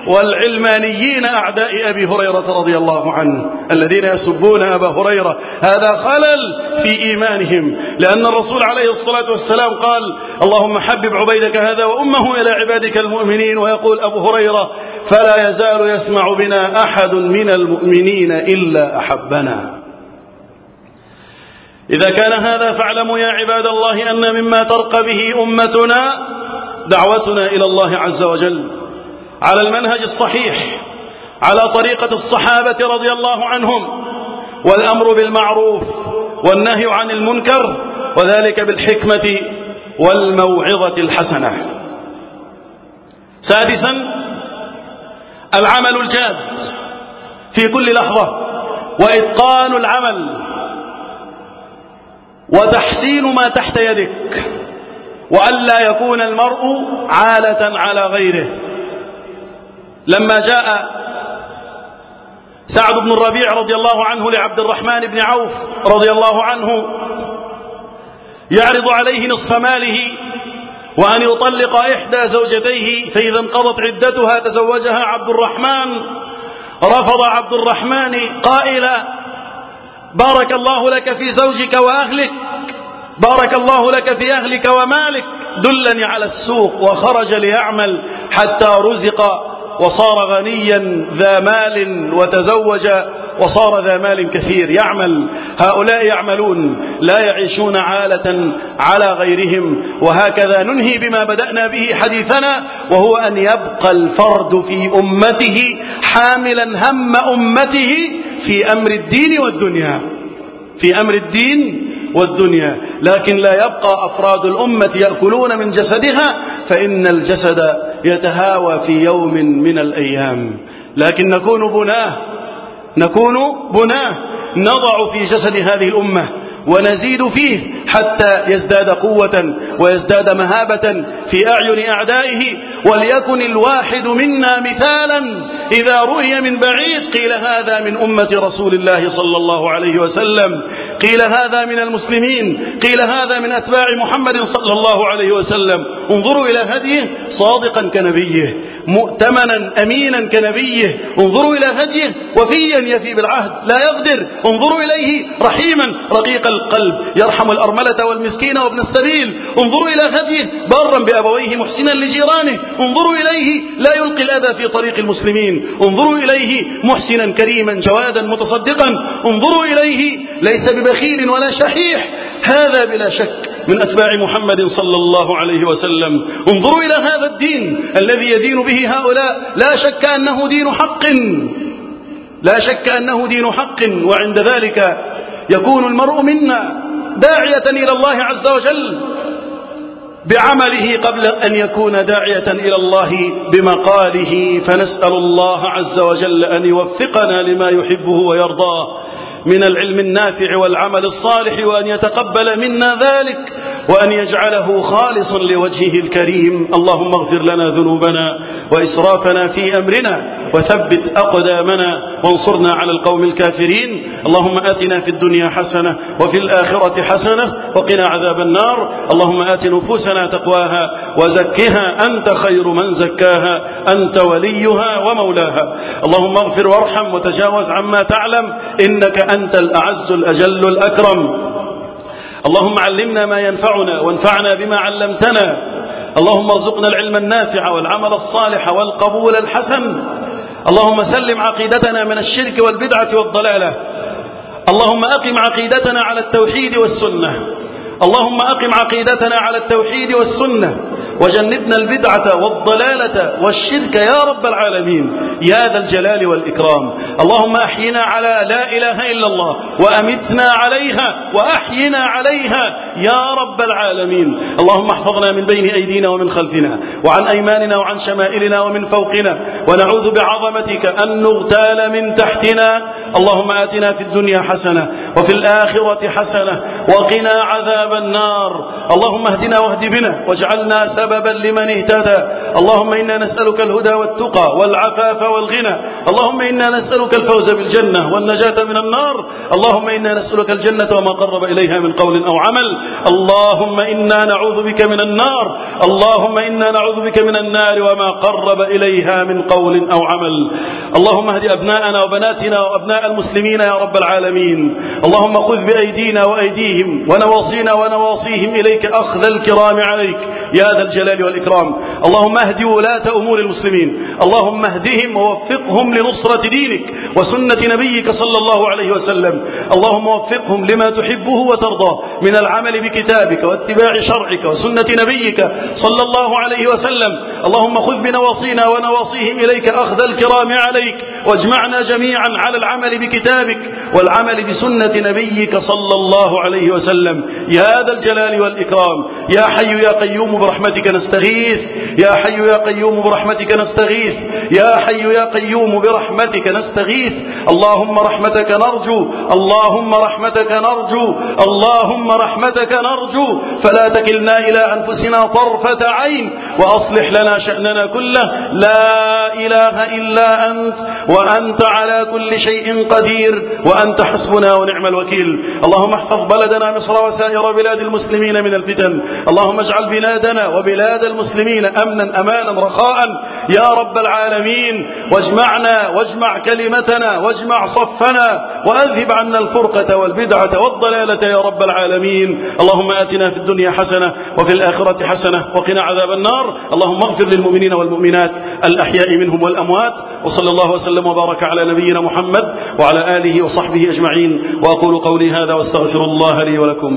والعلمانيين أعداء أبي هريرة رضي الله عنه الذين يسبون أبا هريرة. هذا خلل في إيمانهم، لأن الرسول عليه الصلاة والسلام قال اللهم حبب عبيدك هذا وأمه إلى عبادك المؤمنين. ويقول أبو هريرة فلا يزال يسمع بنا أحد من المؤمنين إلا أحبنا. إذا كان هذا فاعلموا يا عباد الله أن مما ترقى به أمتنا دعوتنا إلى الله عز وجل على المنهج الصحيح، على طريقة الصحابة رضي الله عنهم، والأمر بالمعروف والنهي عن المنكر، وذلك بالحكمة والموعظة الحسنة. سادسا العمل الجاد في كل لحظة، وإتقان العمل وتحسين ما تحت يدك، وألا يكون المرء عالة على غيره. لما جاء سعد بن الربيع رضي الله عنه لعبد الرحمن بن عوف رضي الله عنه يعرض عليه نصف ماله وأن يطلق إحدى زوجتيه، فإذا انقضت عدتها تزوجها عبد الرحمن، رفض عبد الرحمن قائلا بارك الله لك في زوجك وأهلك، بارك الله لك في أهلك ومالك، دلني على السوق. وخرج ليعمل حتى رزق وصار غنيا ذا مال وتزوج وصار ذا مال كثير. يعمل، هؤلاء يعملون لا يعيشون عالة على غيرهم. وهكذا ننهي بما بدأنا به حديثنا، وهو أن يبقى الفرد في أمته حاملا هم أمته في أمر الدين والدنيا، في أمر الدين والدنيا، لكن لا يبقى أفراد الأمة يأكلون من جسدها، فإن الجسد يتهاوى في يوم من الأيام. لكن نكون بناه، نكون بناه نضع في جسد هذه الأمة ونزيد فيه حتى يزداد قوة ويزداد مهابة في أعين أعدائه. وليكن الواحد منا مثالا إذا رؤي من بعيد قيل هذا من أمة رسول الله صلى الله عليه وسلم، قيل هذا من المسلمين، قيل هذا من أتباع محمد صلى الله عليه وسلم. انظروا إلى هديه صادقا كنبيه، مؤتمنا أمينا كنبيه. انظروا إلى هديه وفيا يفي بالعهد لا يغدر. انظروا إليه رحيما رقيق القلب يرحم الأرملة والمسكين وابن السبيل. انظروا إلى هديه بارا بأبويه محسنا لجيرانه. انظروا إليه لا يلقي الأذى في طريق المسلمين. انظروا إليه محسنا كريما جوادا متصدقا. انظروا إليه ليس ببخيل ولا شحيح، هذا بلا شك من أتباع محمد صلى الله عليه وسلم. انظروا إلى هذا الدين الذي يدين به هؤلاء، لا شك أنه دين حق، لا شك أنه دين حق. وعند ذلك يكون المرء منا داعية إلى الله عز وجل بعمله قبل أن يكون داعية إلى الله بمقاله. فنسأل الله عز وجل أن يوفقنا لما يحبه ويرضاه من العلم النافع والعمل الصالح، وأن يتقبل منا ذلك، وأن يجعله خالصا لوجهه الكريم. اللهم اغفر لنا ذنوبنا وإسرافنا في أمرنا، وثبت أقدامنا، وانصرنا على القوم الكافرين. اللهم آتنا في الدنيا حسنة وفي الآخرة حسنة وقنا عذاب النار. اللهم آت نفوسنا تقواها وزكها أنت خير من زكاها، أنت وليها ومولاها. اللهم اغفر وارحم وتجاوز عما تعلم، إنك أنت الأعز الأجل الأكرم. اللهم علمنا ما ينفعنا وانفعنا بما علمتنا. اللهم ارزقنا العلم النافع والعمل الصالح والقبول الحسن. اللهم سلم عقيدتنا من الشرك والبدعة والضلالة. اللهم أقم عقيدتنا على التوحيد والسنة. اللهم أقم عقيدتنا على التوحيد والسنة، وجنبنا البدعة والضلالة والشرك يا رب العالمين يا ذا الجلال والإكرام. اللهم أحينا على لا إله إلا الله، وأمتنا عليها وأحينا عليها يا رب العالمين. اللهم احفظنا من بين أيدينا ومن خلفنا وعن أيماننا وعن شمائلنا ومن فوقنا، ونعوذ بعظمتك أن نغتال من تحتنا. اللهم آتنا في الدنيا حسنة وفي الآخرة حسنة وقنا عذاب النار. اللهم اهدنا واهد بنا واجعلنا سببا لمن اهتدى. اللهم إنا نسألك الهدى والتقى والعفاف والغنى. اللهم إنا نسألك الفوز بالجنة والنجاة من النار. اللهم إنا نسألك الجنة وما قرب إليها من قول أو عمل. اللهم إنا نعوذ بك من النار. اللهم إنا نعوذ بك من النار وما قرب إليها من قول أو عمل. اللهم اهد أبناءنا وبناتنا وأبناء المسلمين يا رب العالمين. اللهم خذ بأيدينا وأيديهم ونواصينا ونواصيهم إليك أخذ الكرام عليك يا ذا الجلال والإكرام. اللهم اهد ولاة أمور المسلمين. اللهم اهدهم ووفقهم لنصرة دينك وسنة نبيك صلى الله عليه وسلم. اللهم وفقهم لما تحبه وترضاه من العمل بكتابك واتباع شرعك وسنة نبيك صلى الله عليه وسلم. اللهم خذ بنواصينا ونواصيهم إليك أخذ الكرام عليك واجمعنا جميعا على العمل بكتابك والعمل بسنة نبيك صلى الله عليه وسلم يا ذا الجلال والإكرام. يا حي يا قيوم برحمتك نستغيث. يا حي يا قيوم برحمتك نستغيث. يا حي يا قيوم برحمتك نستغيث. اللهم رحمتك نرجو. اللهم رحمتك نرجو. اللهم رحمتك نرجو فلا تكلنا إلى أنفسنا طرفة عين وأصلح لنا شأننا كله. لا إله إلا أنت وأنت على كل شيء قدير وأنت حسبنا ونعم الوكيل. اللهم احفظ بلدنا مصر وسائر بلاد المسلمين من الفتن. اللهم اجعل بلادنا وبلاد المسلمين أمنا أمانا رخاء يا رب العالمين. واجمعنا واجمع كلمتنا واجمع صفنا وأذهب عنا الفرقة والبدعة والضلالة يا رب العالمين. اللهم آتنا في الدنيا حسنة وفي الآخرة حسنة وقنا عذاب النار. اللهم اغفر للمؤمنين والمؤمنات الأحياء منهم والأموات. وصلى الله وسلم وبارك على نبينا محمد وعلى آله وصحبه أجمعين. وأقول قولي هذا واستغفر الله لي ولكم.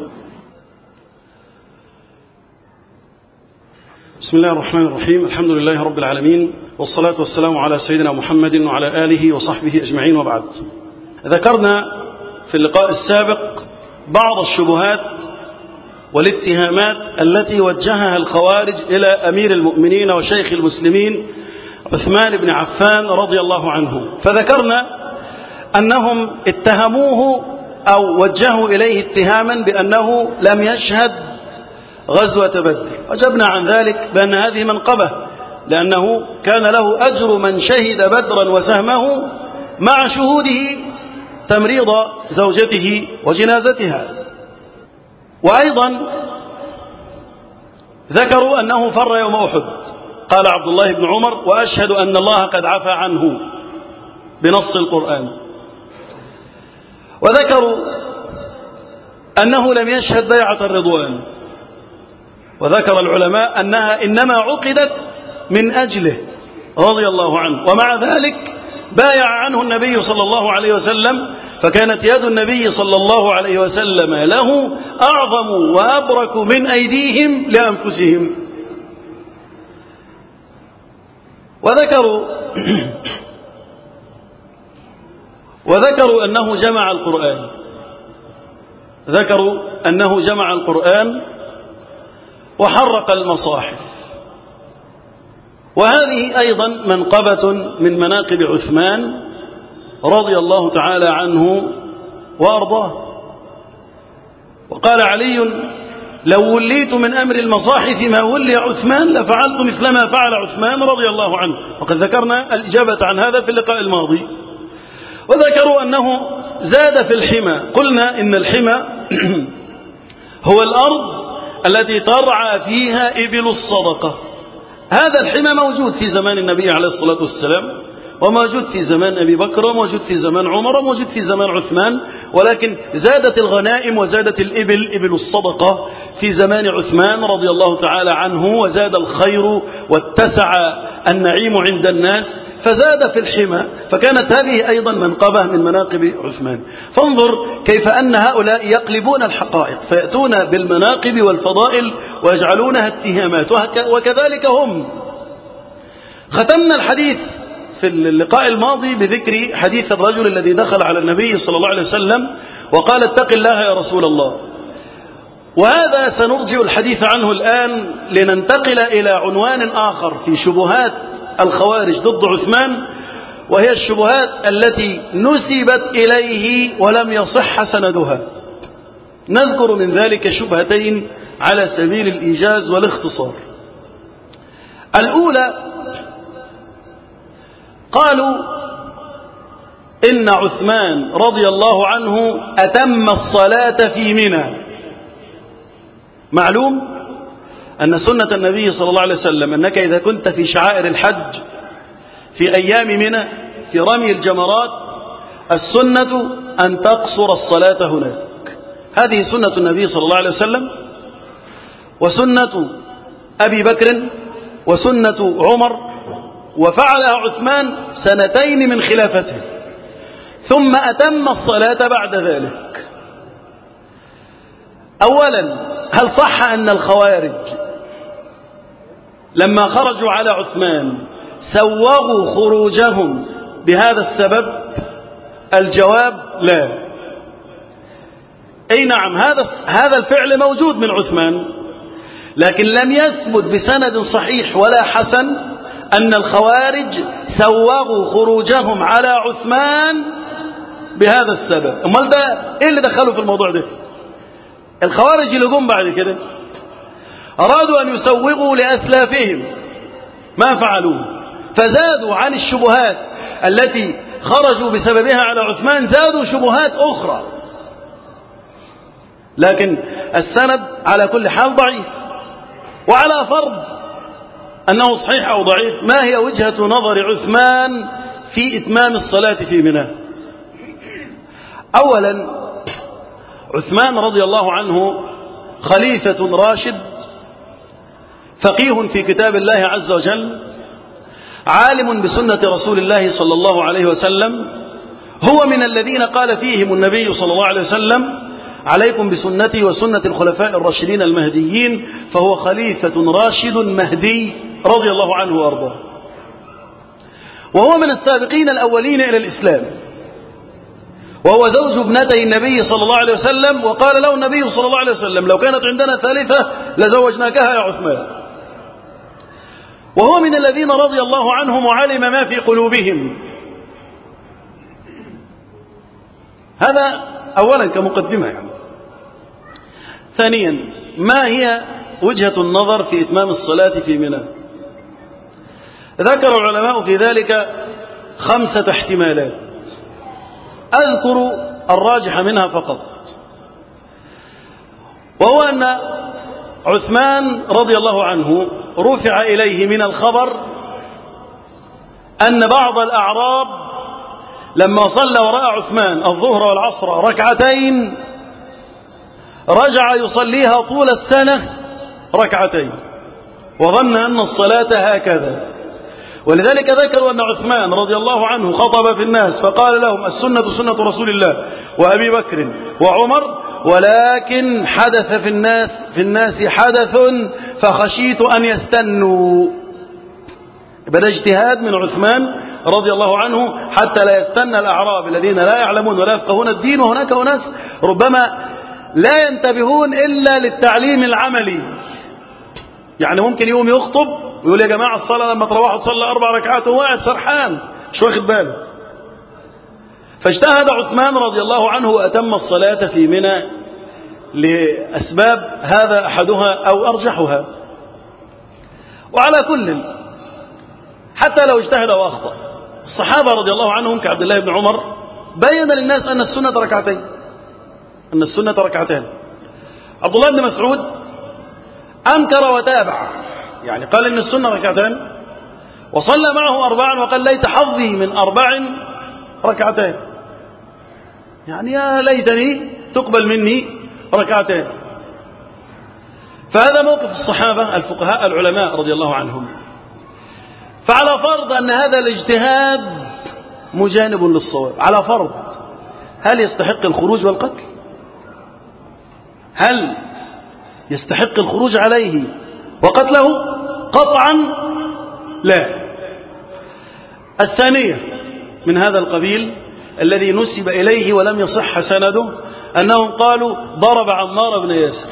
بسم الله الرحمن الرحيم. الحمد لله رب العالمين والصلاة والسلام على سيدنا محمد وعلى آله وصحبه أجمعين وبعد. ذكرنا في اللقاء السابق بعض الشبهات والاتهامات التي وجهها الخوارج إلى أمير المؤمنين وشيخ المسلمين عثمان بن عفان رضي الله عنه. فذكرنا أنهم اتهموه أو وجهوا إليه اتهاما بأنه لم يشهد غزوة بدر. أجبنا عن ذلك بأن هذه منقبة لأنه كان له أجر من شهد بدرا وسهمه مع شهوده تمريض زوجته وجنازتها. وأيضا ذكروا أنه فر يوم أحد. قال عبد الله بن عمر وأشهد أن الله قد عفى عنه بنص القرآن. وذكروا أنه لم يشهد بيعة الرضوان. وذكر العلماء أنها إنما عقدت من أجله رضي الله عنه ومع ذلك بايع عنه النبي صلى الله عليه وسلم فكانت يد النبي صلى الله عليه وسلم له أعظم وأبرك من أيديهم لأنفسهم. وذكروا وذكروا أنه جمع القرآن. ذكروا أنه جمع القرآن وحرق المصاحف. وهذه أيضا منقبة من مناقب عثمان رضي الله تعالى عنه وأرضاه. وقال علي لو وليت من أمر المصاحف ما ولي عثمان لفعلت مثل ما فعل عثمان رضي الله عنه. وقد ذكرنا الإجابة عن هذا في اللقاء الماضي. وذكروا أنه زاد في الحمى. قلنا إن الحمى هو الأرض التي ترعى فيها إبل الصدقة. هذا الحمى موجود في زمان النبي عليه الصلاة والسلام وموجود في زمان أبي بكر وموجود في زمان عمر وموجود في زمان عثمان. ولكن زادت الغنائم وزادت الإبل إبل الصدقة في زمان عثمان رضي الله تعالى عنه. وزاد الخير واتسع النعيم عند الناس فزاد في الحمى. فكانت هذه أيضا منقبة من مناقب عثمان. فانظر كيف أن هؤلاء يقلبون الحقائق فيأتون بالمناقب والفضائل ويجعلونها اتهامات. وكذلك هم. ختمنا الحديث في اللقاء الماضي بذكر حديث الرجل الذي دخل على النبي صلى الله عليه وسلم وقال اتق الله يا رسول الله. وهذا سنرجع الحديث عنه الآن لننتقل إلى عنوان آخر في شبهات الخوارج ضد عثمان، وهي الشبهات التي نسبت إليه ولم يصح سندها. نذكر من ذلك شبهتين على سبيل الإيجاز والاختصار. الأولى، قالوا إن عثمان رضي الله عنه أتم الصلاة في منى. معلوم أن سنة النبي صلى الله عليه وسلم أنك إذا كنت في شعائر الحج في أيام منى في رمي الجمرات السنة أن تقصر الصلاة هناك. هذه سنة النبي صلى الله عليه وسلم وسنة أبي بكر وسنة عمر، وفعلها عثمان سنتين من خلافته، ثم أتم الصلاة بعد ذلك. أولا، هل صح أن الخوارج لما خرجوا على عثمان سوغوا خروجهم بهذا السبب؟ الجواب لا. أي نعم، هذا هذا الفعل موجود من عثمان، لكن لم يثبت بسند صحيح ولا حسن أن الخوارج سوغوا خروجهم على عثمان بهذا السبب. امال ده ايه اللي دخلوا في الموضوع ده؟ الخوارج اللي جم بعد كده أرادوا أن يسوغوا لأسلافهم ما فعلوه، فزادوا عن الشبهات التي خرجوا بسببها على عثمان، زادوا شبهات أخرى. لكن السند على كل حال ضعيف. وعلى فرض أنه صحيح أو ضعيف، ما هي وجهة نظر عثمان في إتمام الصلاة في منى؟ أولا، عثمان رضي الله عنه خليفة راشد، فقيه في كتاب الله عز وجل، عالم بسنة رسول الله صلى الله عليه وسلم، هو من الذين قال فيهم النبي صلى الله عليه وسلم: عليكم بسنتي وسنة الخلفاء الراشدين المهديين، فهو خليفة راشد مهدي رضي الله عنه وارضاه، وهو من السابقين الأولين إلى الإسلام، وهو زوج ابنتي النبي صلى الله عليه وسلم، وقال له النبي صلى الله عليه وسلم: لو كانت عندنا ثالثة لزوجناكها يا عثمان. وهو من الذين رضي الله عنهم وعلم ما في قلوبهم. هذا أولا كمقدمة يعني. ثانيا، ما هي وجهة النظر في إتمام الصلاة في منى؟ ذكر العلماء في ذلك خمسة احتمالات، أذكر الراجح منها فقط، وهو أن عثمان رضي الله عنه رفع إليه من الخبر أن بعض الأعراب لما صلى وراء عثمان الظهر والعصر ركعتين رجع يصليها طول السنة ركعتين، وظن أن الصلاة هكذا. ولذلك ذكروا أن عثمان رضي الله عنه خطب في الناس فقال لهم: السنة سنة رسول الله وأبي بكر وعمر، ولكن حدث في الناس في الناس حدث فخشيت أن يستنوا. بدأ اجتهاد من عثمان رضي الله عنه حتى لا يستنى الأعراب الذين لا يعلمون ولا يفقهون الدين، وهناك أناس ربما لا ينتبهون إلا للتعليم العملي. يعني ممكن يوم يخطب ويقول: يا جماعة الصلاة لما تروحوا تصلي أربع ركعات، وهو قاعد سرحان مش واخد باله. فاجتهد عثمان رضي الله عنه وأتم الصلاة في منى لأسباب، هذا أحدها أو أرجحها. وعلى كل، حتى لو اجتهد وأخطأ، الصحابة رضي الله عنهم كعبد الله بن عمر بين للناس أن السنة ركعتين، أن السنة ركعتين. عبد الله بن مسعود أنكر وتابع، يعني قال إن السنة ركعتين، وصلى معه أربعا وقال: ليت حظي من أربع ركعتين، يعني يا ليتني تقبل مني ركعتين. فهذا موقف الصحابة الفقهاء العلماء رضي الله عنهم. فعلى فرض أن هذا الاجتهاد مجانب للصواب، على فرض، هل يستحق الخروج والقتل؟ هل يستحق الخروج عليه وقتله؟ قطعا لا. الثانية من هذا القبيل الذي نسب إليه ولم يصح سنده أنهم قالوا ضرب عمار بن ياسر.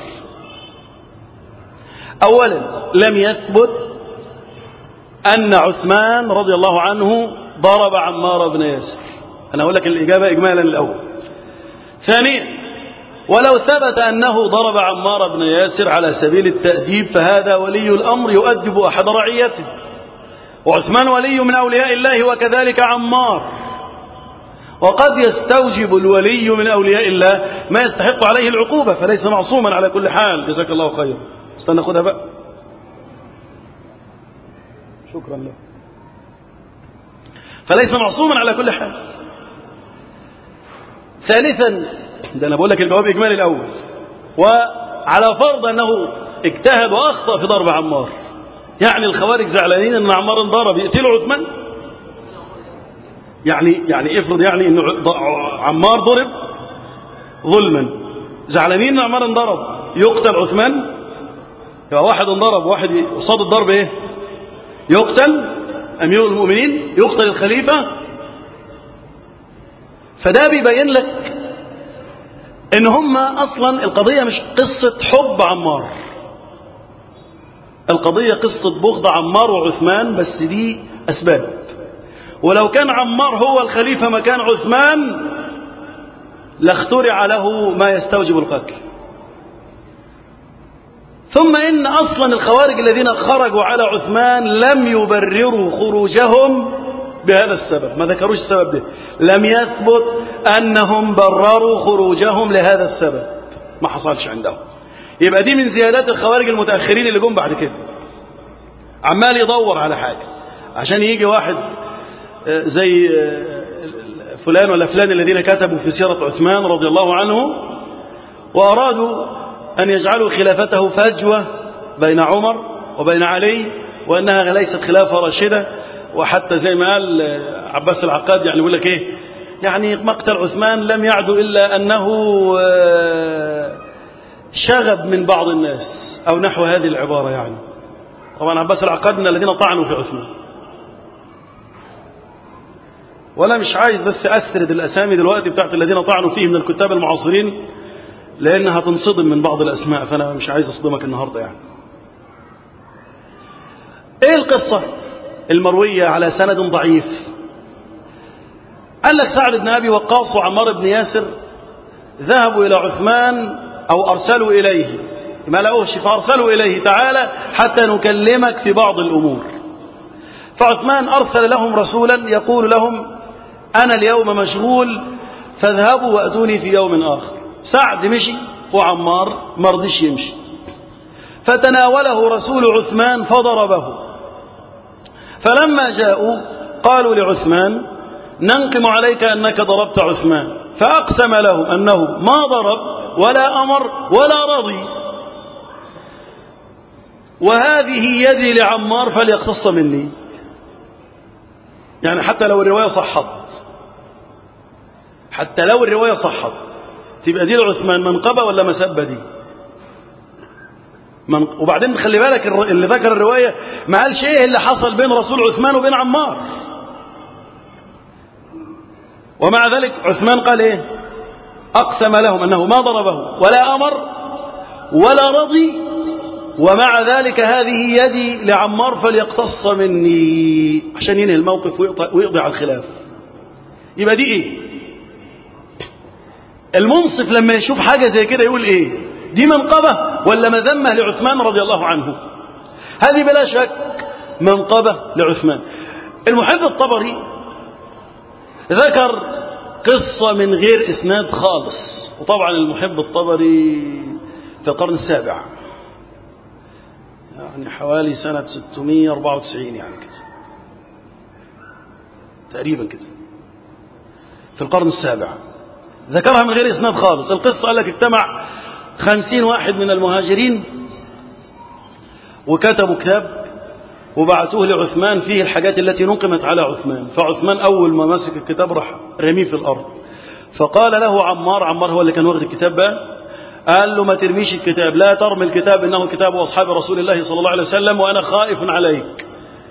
أولا، لم يثبت أن عثمان رضي الله عنه ضرب عمار بن ياسر. أنا أقول لك الإجابة إجمالا الأول. ثانيا، ولو ثبت أنه ضرب عمار بن ياسر على سبيل التأديب فهذا ولي الأمر يؤدب أحد رعيته، وعثمان ولي من أولياء الله وكذلك عمار. وقد يستوجب الولي من أولياء الله ما يستحق عليه العقوبة، فليس معصوما على كل حال. جزاك الله خير. استنى خدها بقى. شكرا له. فليس معصوما على كل حال. ثالثا، ده أنا بقول لك الجواب إجمالي الأول، وعلى فرض أنه اجتهد وأخطأ في ضرب عمار، يعني الخوارج زعلانين أن عمار انضرب يقتلوا عثمان؟ يعني يعني افرض يعني أن عمار ضرب ظلما، زعلانين أن عمار انضرب يقتل عثمان؟ يبقى واحد انضرب واحد قصاد الضرب ايه؟ يقتل أمير المؤمنين، يقتل الخليفة. فده بيبين لك ان هم اصلا القضية مش قصة حب عمار، القضية قصة بغض عمار وعثمان، بس دي اسباب. ولو كان عمار هو الخليفة مكان عثمان لاخترع له ما يستوجب القتل. ثم ان اصلا الخوارج الذين خرجوا على عثمان لم يبرروا خروجهم بهذا السبب، ما ذكروش السبب ده، لم يثبت أنهم برروا خروجهم لهذا السبب، ما حصلش عندهم. يبقى دي من زيادات الخوارج المتأخرين اللي جم بعد كده، عمال يدور على حاجة عشان يجي واحد زي فلان ولا فلان الذين كتبوا في سيرة عثمان رضي الله عنه وأرادوا أن يجعلوا خلافته فجوة بين عمر وبين علي، وأنها ليست خلافة راشدة. وحتى زي ما قال عباس العقاد يعني يقول لك ايه، يعني مقتل عثمان لم يعد الا انه شغب من بعض الناس او نحو هذه العبارة. يعني طبعا عباس العقاد من الذين طعنوا في عثمان، وانا مش عايز بس اسرد الاسامي دلوقتي بتاعت الذين طعنوا فيه من الكتاب المعاصرين لانها تنصدم من بعض الاسماء، فانا مش عايز اصدمك النهارده. يعني ايه القصة المروية على سند ضعيف؟ قال لك سعد بن أبي وقاص وعمار بن ياسر ذهبوا إلى عثمان أو أرسلوا إليه، ما لقوش فأرسلوا إليه تعالى حتى نكلمك في بعض الأمور. فعثمان أرسل لهم رسولا يقول لهم أنا اليوم مشغول فاذهبوا وأتوني في يوم آخر. سعد مشي وعمار مرضيش يمشي، فتناوله رسول عثمان فضربه. فلما جاءوا قالوا لعثمان ننقم عليك أنك ضربت عثمان، فأقسم لهم أنه ما ضرب ولا أمر ولا رضي، وهذه يدي لعمار فليقتص مني. يعني حتى لو الرواية صحت، حتى لو الرواية صحت تبقى دي لعثمان منقبة ولا مسبة دي؟ من... وبعدين خلي بالك اللي ذكر الرواية ما قالش ايه اللي حصل بين رسول عثمان وبين عمار، ومع ذلك عثمان قال ايه؟ اقسم لهم انه ما ضربه ولا امر ولا رضي، ومع ذلك هذه يدي لعمار فليقتص مني، عشان ينهي الموقف ويقضي على الخلاف. يبقى دي ايه؟ المنصف لما يشوف حاجة زي كده يقول ايه؟ دي منقبة ولا مذمة لعثمان رضي الله عنه؟ هذه بلا شك منقبة لعثمان. المحب الطبري ذكر قصة من غير إسناد خالص، وطبعا المحب الطبري في القرن السابع، يعني حوالي سنة ستمائة وأربعة وتسعين يعني كده تقريبا كده، في القرن السابع ذكرها من غير إسناد خالص. القصة قال لك اجتمع خمسين واحد من المهاجرين وكتبوا كتاب وبعثوه لعثمان فيه الحاجات التي نقمت على عثمان. فعثمان أول ما مسك الكتاب راح رميه في الأرض، فقال له عمار، عمار هو اللي كان واخد الكتاب بقى، قال له ما ترميش الكتاب، لا ترمي الكتاب إنه كتاب أصحاب رسول الله صلى الله عليه وسلم وأنا خائف عليك.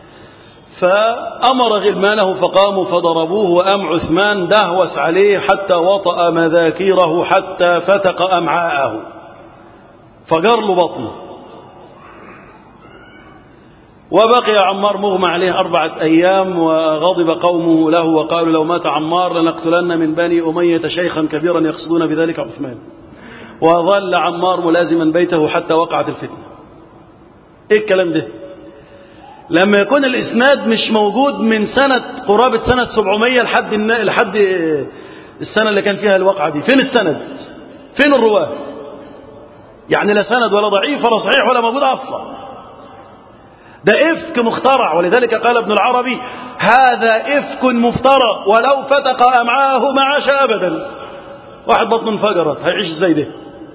فأمر غلمانه فقاموا فضربوه، وأم عثمان دهوس عليه حتى وطأ مذاكيره حتى فتق أمعاءه فجر له بطنه، وبقي عمار مغمى عليه أربعة أيام، وغضب قومه له وقالوا لو مات عمار لنقتلن من بني أمية شيخا كبيرا يقصدون بذلك عثمان. وظل عمار ملازما بيته حتى وقعت الفتنة. ايه الكلام ده؟ لما يكون الاسناد مش موجود من سنة قرابة سنة سبعمية لحد لحد السنة اللي كان فيها الوقعة دي، فين السند؟ فين الرواه؟ يعني لا سند ولا ضعيف ولا صحيح ولا موجود اصلا. ده افك مخترع، ولذلك قال ابن العربي هذا افك مفترى ولو فتق امعاءه ما عاش ابدا. واحد بطنه انفجرت هيعيش ازاي ده؟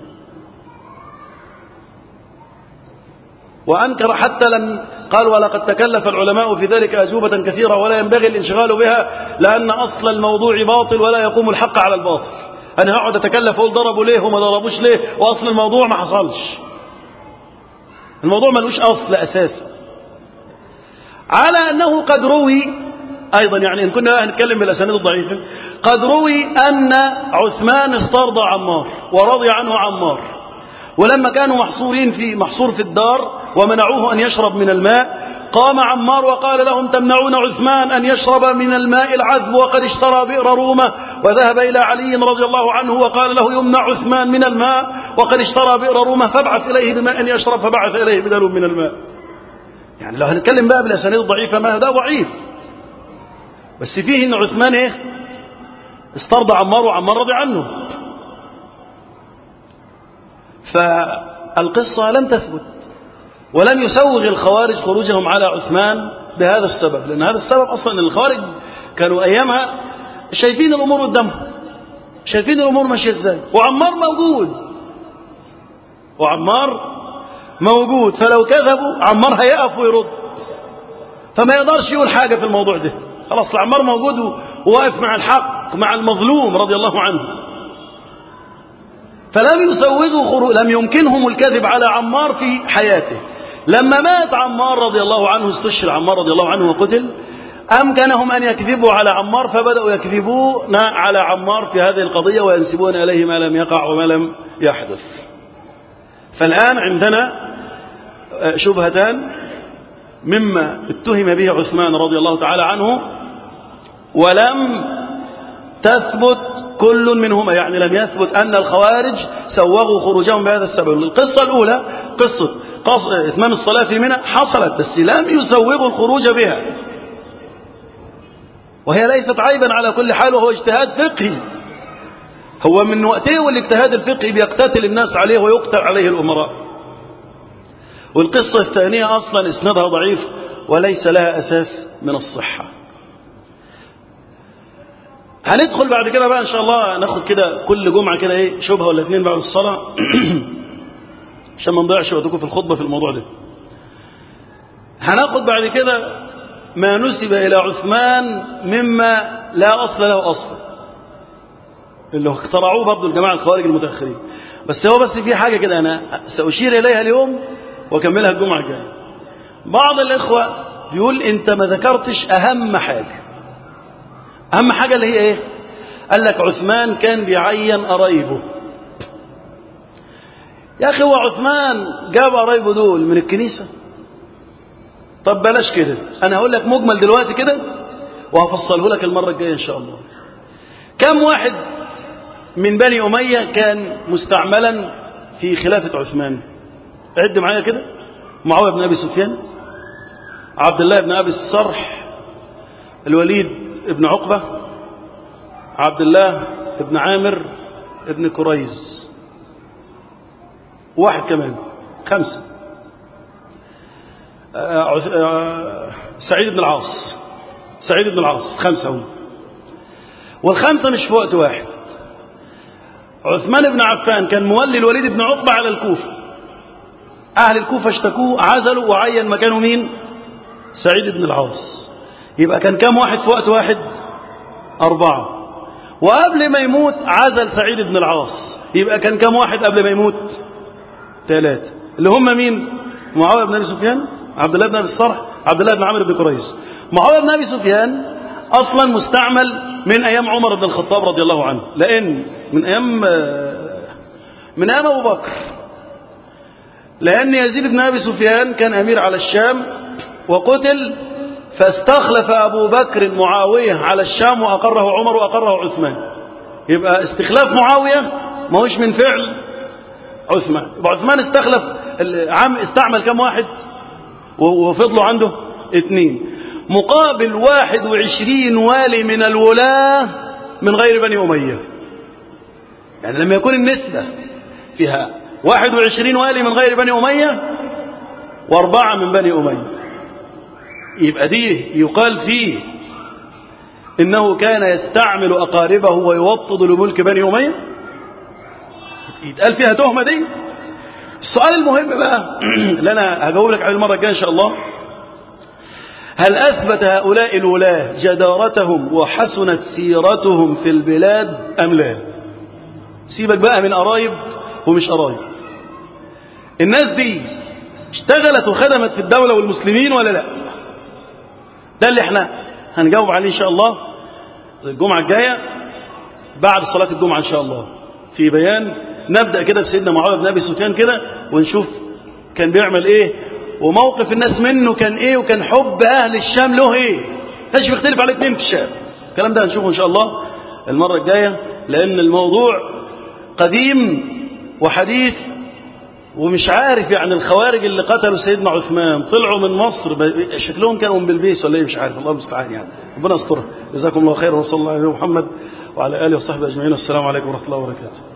وانكر حتى لم قال ولقد تكلف العلماء في ذلك أجوبة كثيرة ولا ينبغي الانشغال بها لأن أصل الموضوع باطل ولا يقوم الحق على الباطل. أنا هقعد أتكلف أقول ضربوا ليه وما ضربوش ليه وأصل الموضوع ما حصلش. الموضوع ملوش أصل أساسا. على أنه قد روي أيضا، يعني إن كنا هنتكلم بالأسانيد الضعيفة، قد روي أن عثمان استرضى عمار ورضي عنه عمار، ولما كانوا محصورين في محصور في الدار ومنعوه أن يشرب من الماء قام عمار وقال لهم تمنعون عثمان أن يشرب من الماء العذب وقد اشترى بئر رومة، وذهب إلى علي رضي الله عنه وقال له يمنع عثمان من الماء وقد اشترى بئر رومة فابعث إليه بماء أن يشرب، فبعث إليه بدل من الماء. يعني لو هنتكلم بقى بالأسانيد الضعيفة ما ده ضعيف، بس فيه إن عثمان إيه استرضى عمار وعمار رضي عنه. فالقصة لم تثبت، ولم يسوغ الخوارج خروجهم على عثمان بهذا السبب، لأن هذا السبب أصلا أن الخوارج كانوا أيامها شايفين الأمور قدامهم، شايفين الأمور ماشية إزاي، وعمار موجود وعمار موجود فلو كذبوا عمار هيقف ويرد، فما يقدرش يقول حاجة في الموضوع ده. خلاص عمار موجود وواقف مع الحق مع المظلوم رضي الله عنه. فلم يسوغوا خروج، لم يمكنهم الكذب على عمار في حياته. لما مات عمار رضي الله عنه، استشهد عمار رضي الله عنه وقتل، أمكنهم أن يكذبوا على عمار، فبدأوا يكذبون على عمار في هذه القضية وينسبون إليه ما لم يقع وما لم يحدث. فالآن عندنا شبهتان مما اتهم به عثمان رضي الله تعالى عنه ولم تثبت كل منهما، يعني لم يثبت أن الخوارج سوغوا خروجهم بهذا السبب. القصة الأولى قصة إتمام الصلاة في منى حصلت، بس لم يسوغوا الخروج بها، وهي ليست عيبا على كل حال، وهو اجتهاد فقهي. هو من وقته والاجتهاد الفقهي بيقتتل الناس عليه ويقتل عليه الأمراء. والقصة الثانية أصلا إسنادها ضعيف وليس لها أساس من الصحة. هندخل بعد كده بقى إن شاء الله، ناخد كده كل جمعة كده إيه شبهة ولا اثنين بعد الصلاة عشان ما نضيعش وقتكم في الخطبة في الموضوع ده. هناخد بعد كده ما نسب إلى عثمان مما لا أصل له أصل، اللي اخترعوه برضو الجماعة الخوارج المتأخرين. بس هو بس في حاجة كده أنا سأشير إليها اليوم وأكملها الجمعة الجاية. بعض الإخوة بيقول أنت ما ذكرتش أهم حاجة. أهم حاجة اللي هي إيه؟ قال لك عثمان كان بيعين قرايبه. يا أخي هو عثمان جاب قرايبه دول من الكنيسة؟ طب بلاش كده، أنا هقول لك مجمل دلوقتي كده وهفصله لك المرة الجاية إن شاء الله. كم واحد من بني أمية كان مستعملا في خلافة عثمان؟ عد معايا كده. معاوية بن أبي سفيان، عبد الله بن أبي الصرح، الوليد بن عقبة، عبد الله بن عامر بن كريز، واحد كمان، خمسة. سعيد بن العاص، سعيد بن العاص، خمسة هم. والخمسة مش في وقت واحد. عثمان بن عفان كان مولي الوليد بن عقبة على الكوفة، أهل الكوفة اشتكوه، عزلوا وعين مكانه مين؟ سعيد بن العاص. يبقى كان كم واحد في وقت واحد؟ أربعة. وقبل ما يموت عزل سعيد بن العاص، يبقى كان كم واحد قبل ما يموت؟ ثلاثة، اللي هم مين؟ معاوية بن أبي سفيان، عبد الله بن أبي الصرح، عبد الله بن عمرو بن كريز. معاوية بن أبي سفيان أصلا مستعمل من أيام عمر بن الخطاب رضي الله عنه، لأن من أيام من أيام أبو بكر، لأن يزيد بن أبي سفيان كان أمير على الشام وقتل، فاستخلف أبو بكر معاوية على الشام وأقره عمر وأقره عثمان. يبقى استخلاف معاوية ما هوش من فعل عثمان. يبقى عثمان استخلف عام استعمل كم واحد وفضلوا عنده اثنين، مقابل واحد وعشرين والي من الولاة من غير بني أمية. يعني لما يكون النسبة فيها واحد وعشرين والي من غير بني أمية واربعة من بني أمية، يبقى دي يقال فيه إنه كان يستعمل أقاربه ويوطد لملك بني أمية، يتقال فيها تهمة دي. السؤال المهم بقى اللي أنا هجاوب لك عليه المرة الجاية إن شاء الله، هل أثبت هؤلاء الولاة جدارتهم وحسنت سيرتهم في البلاد أم لا؟ سيبك بقى من قرايب ومش قرايب، الناس دي اشتغلت وخدمت في الدولة والمسلمين ولا لا؟ ده اللي احنا هنجاوب عليه إن شاء الله الجمعة الجاية بعد صلاة الجمعة إن شاء الله، في بيان نبدأ كده بسيدنا معاوية بن أبي سفيان كده ونشوف كان بيعمل ايه وموقف الناس منه كان ايه، وكان حب اهل الشام له ايه، مش بيختلف على اثنين في الشام. الكلام ده هنشوفه ان شاء الله المرة الجاية، لان الموضوع قديم وحديث ومش عارف. يعني الخوارج اللي قتلوا سيدنا عثمان طلعوا من مصر شكلهم كانوا من بلبيس ولا ايه مش عارف، الله المستعان. يعني ربنا يسترها. جزاكم الله خيرا، وصلى الله على محمد وعلى اله وصحبه اجمعين. والسلام عليكم ورحمة الله وبركاته.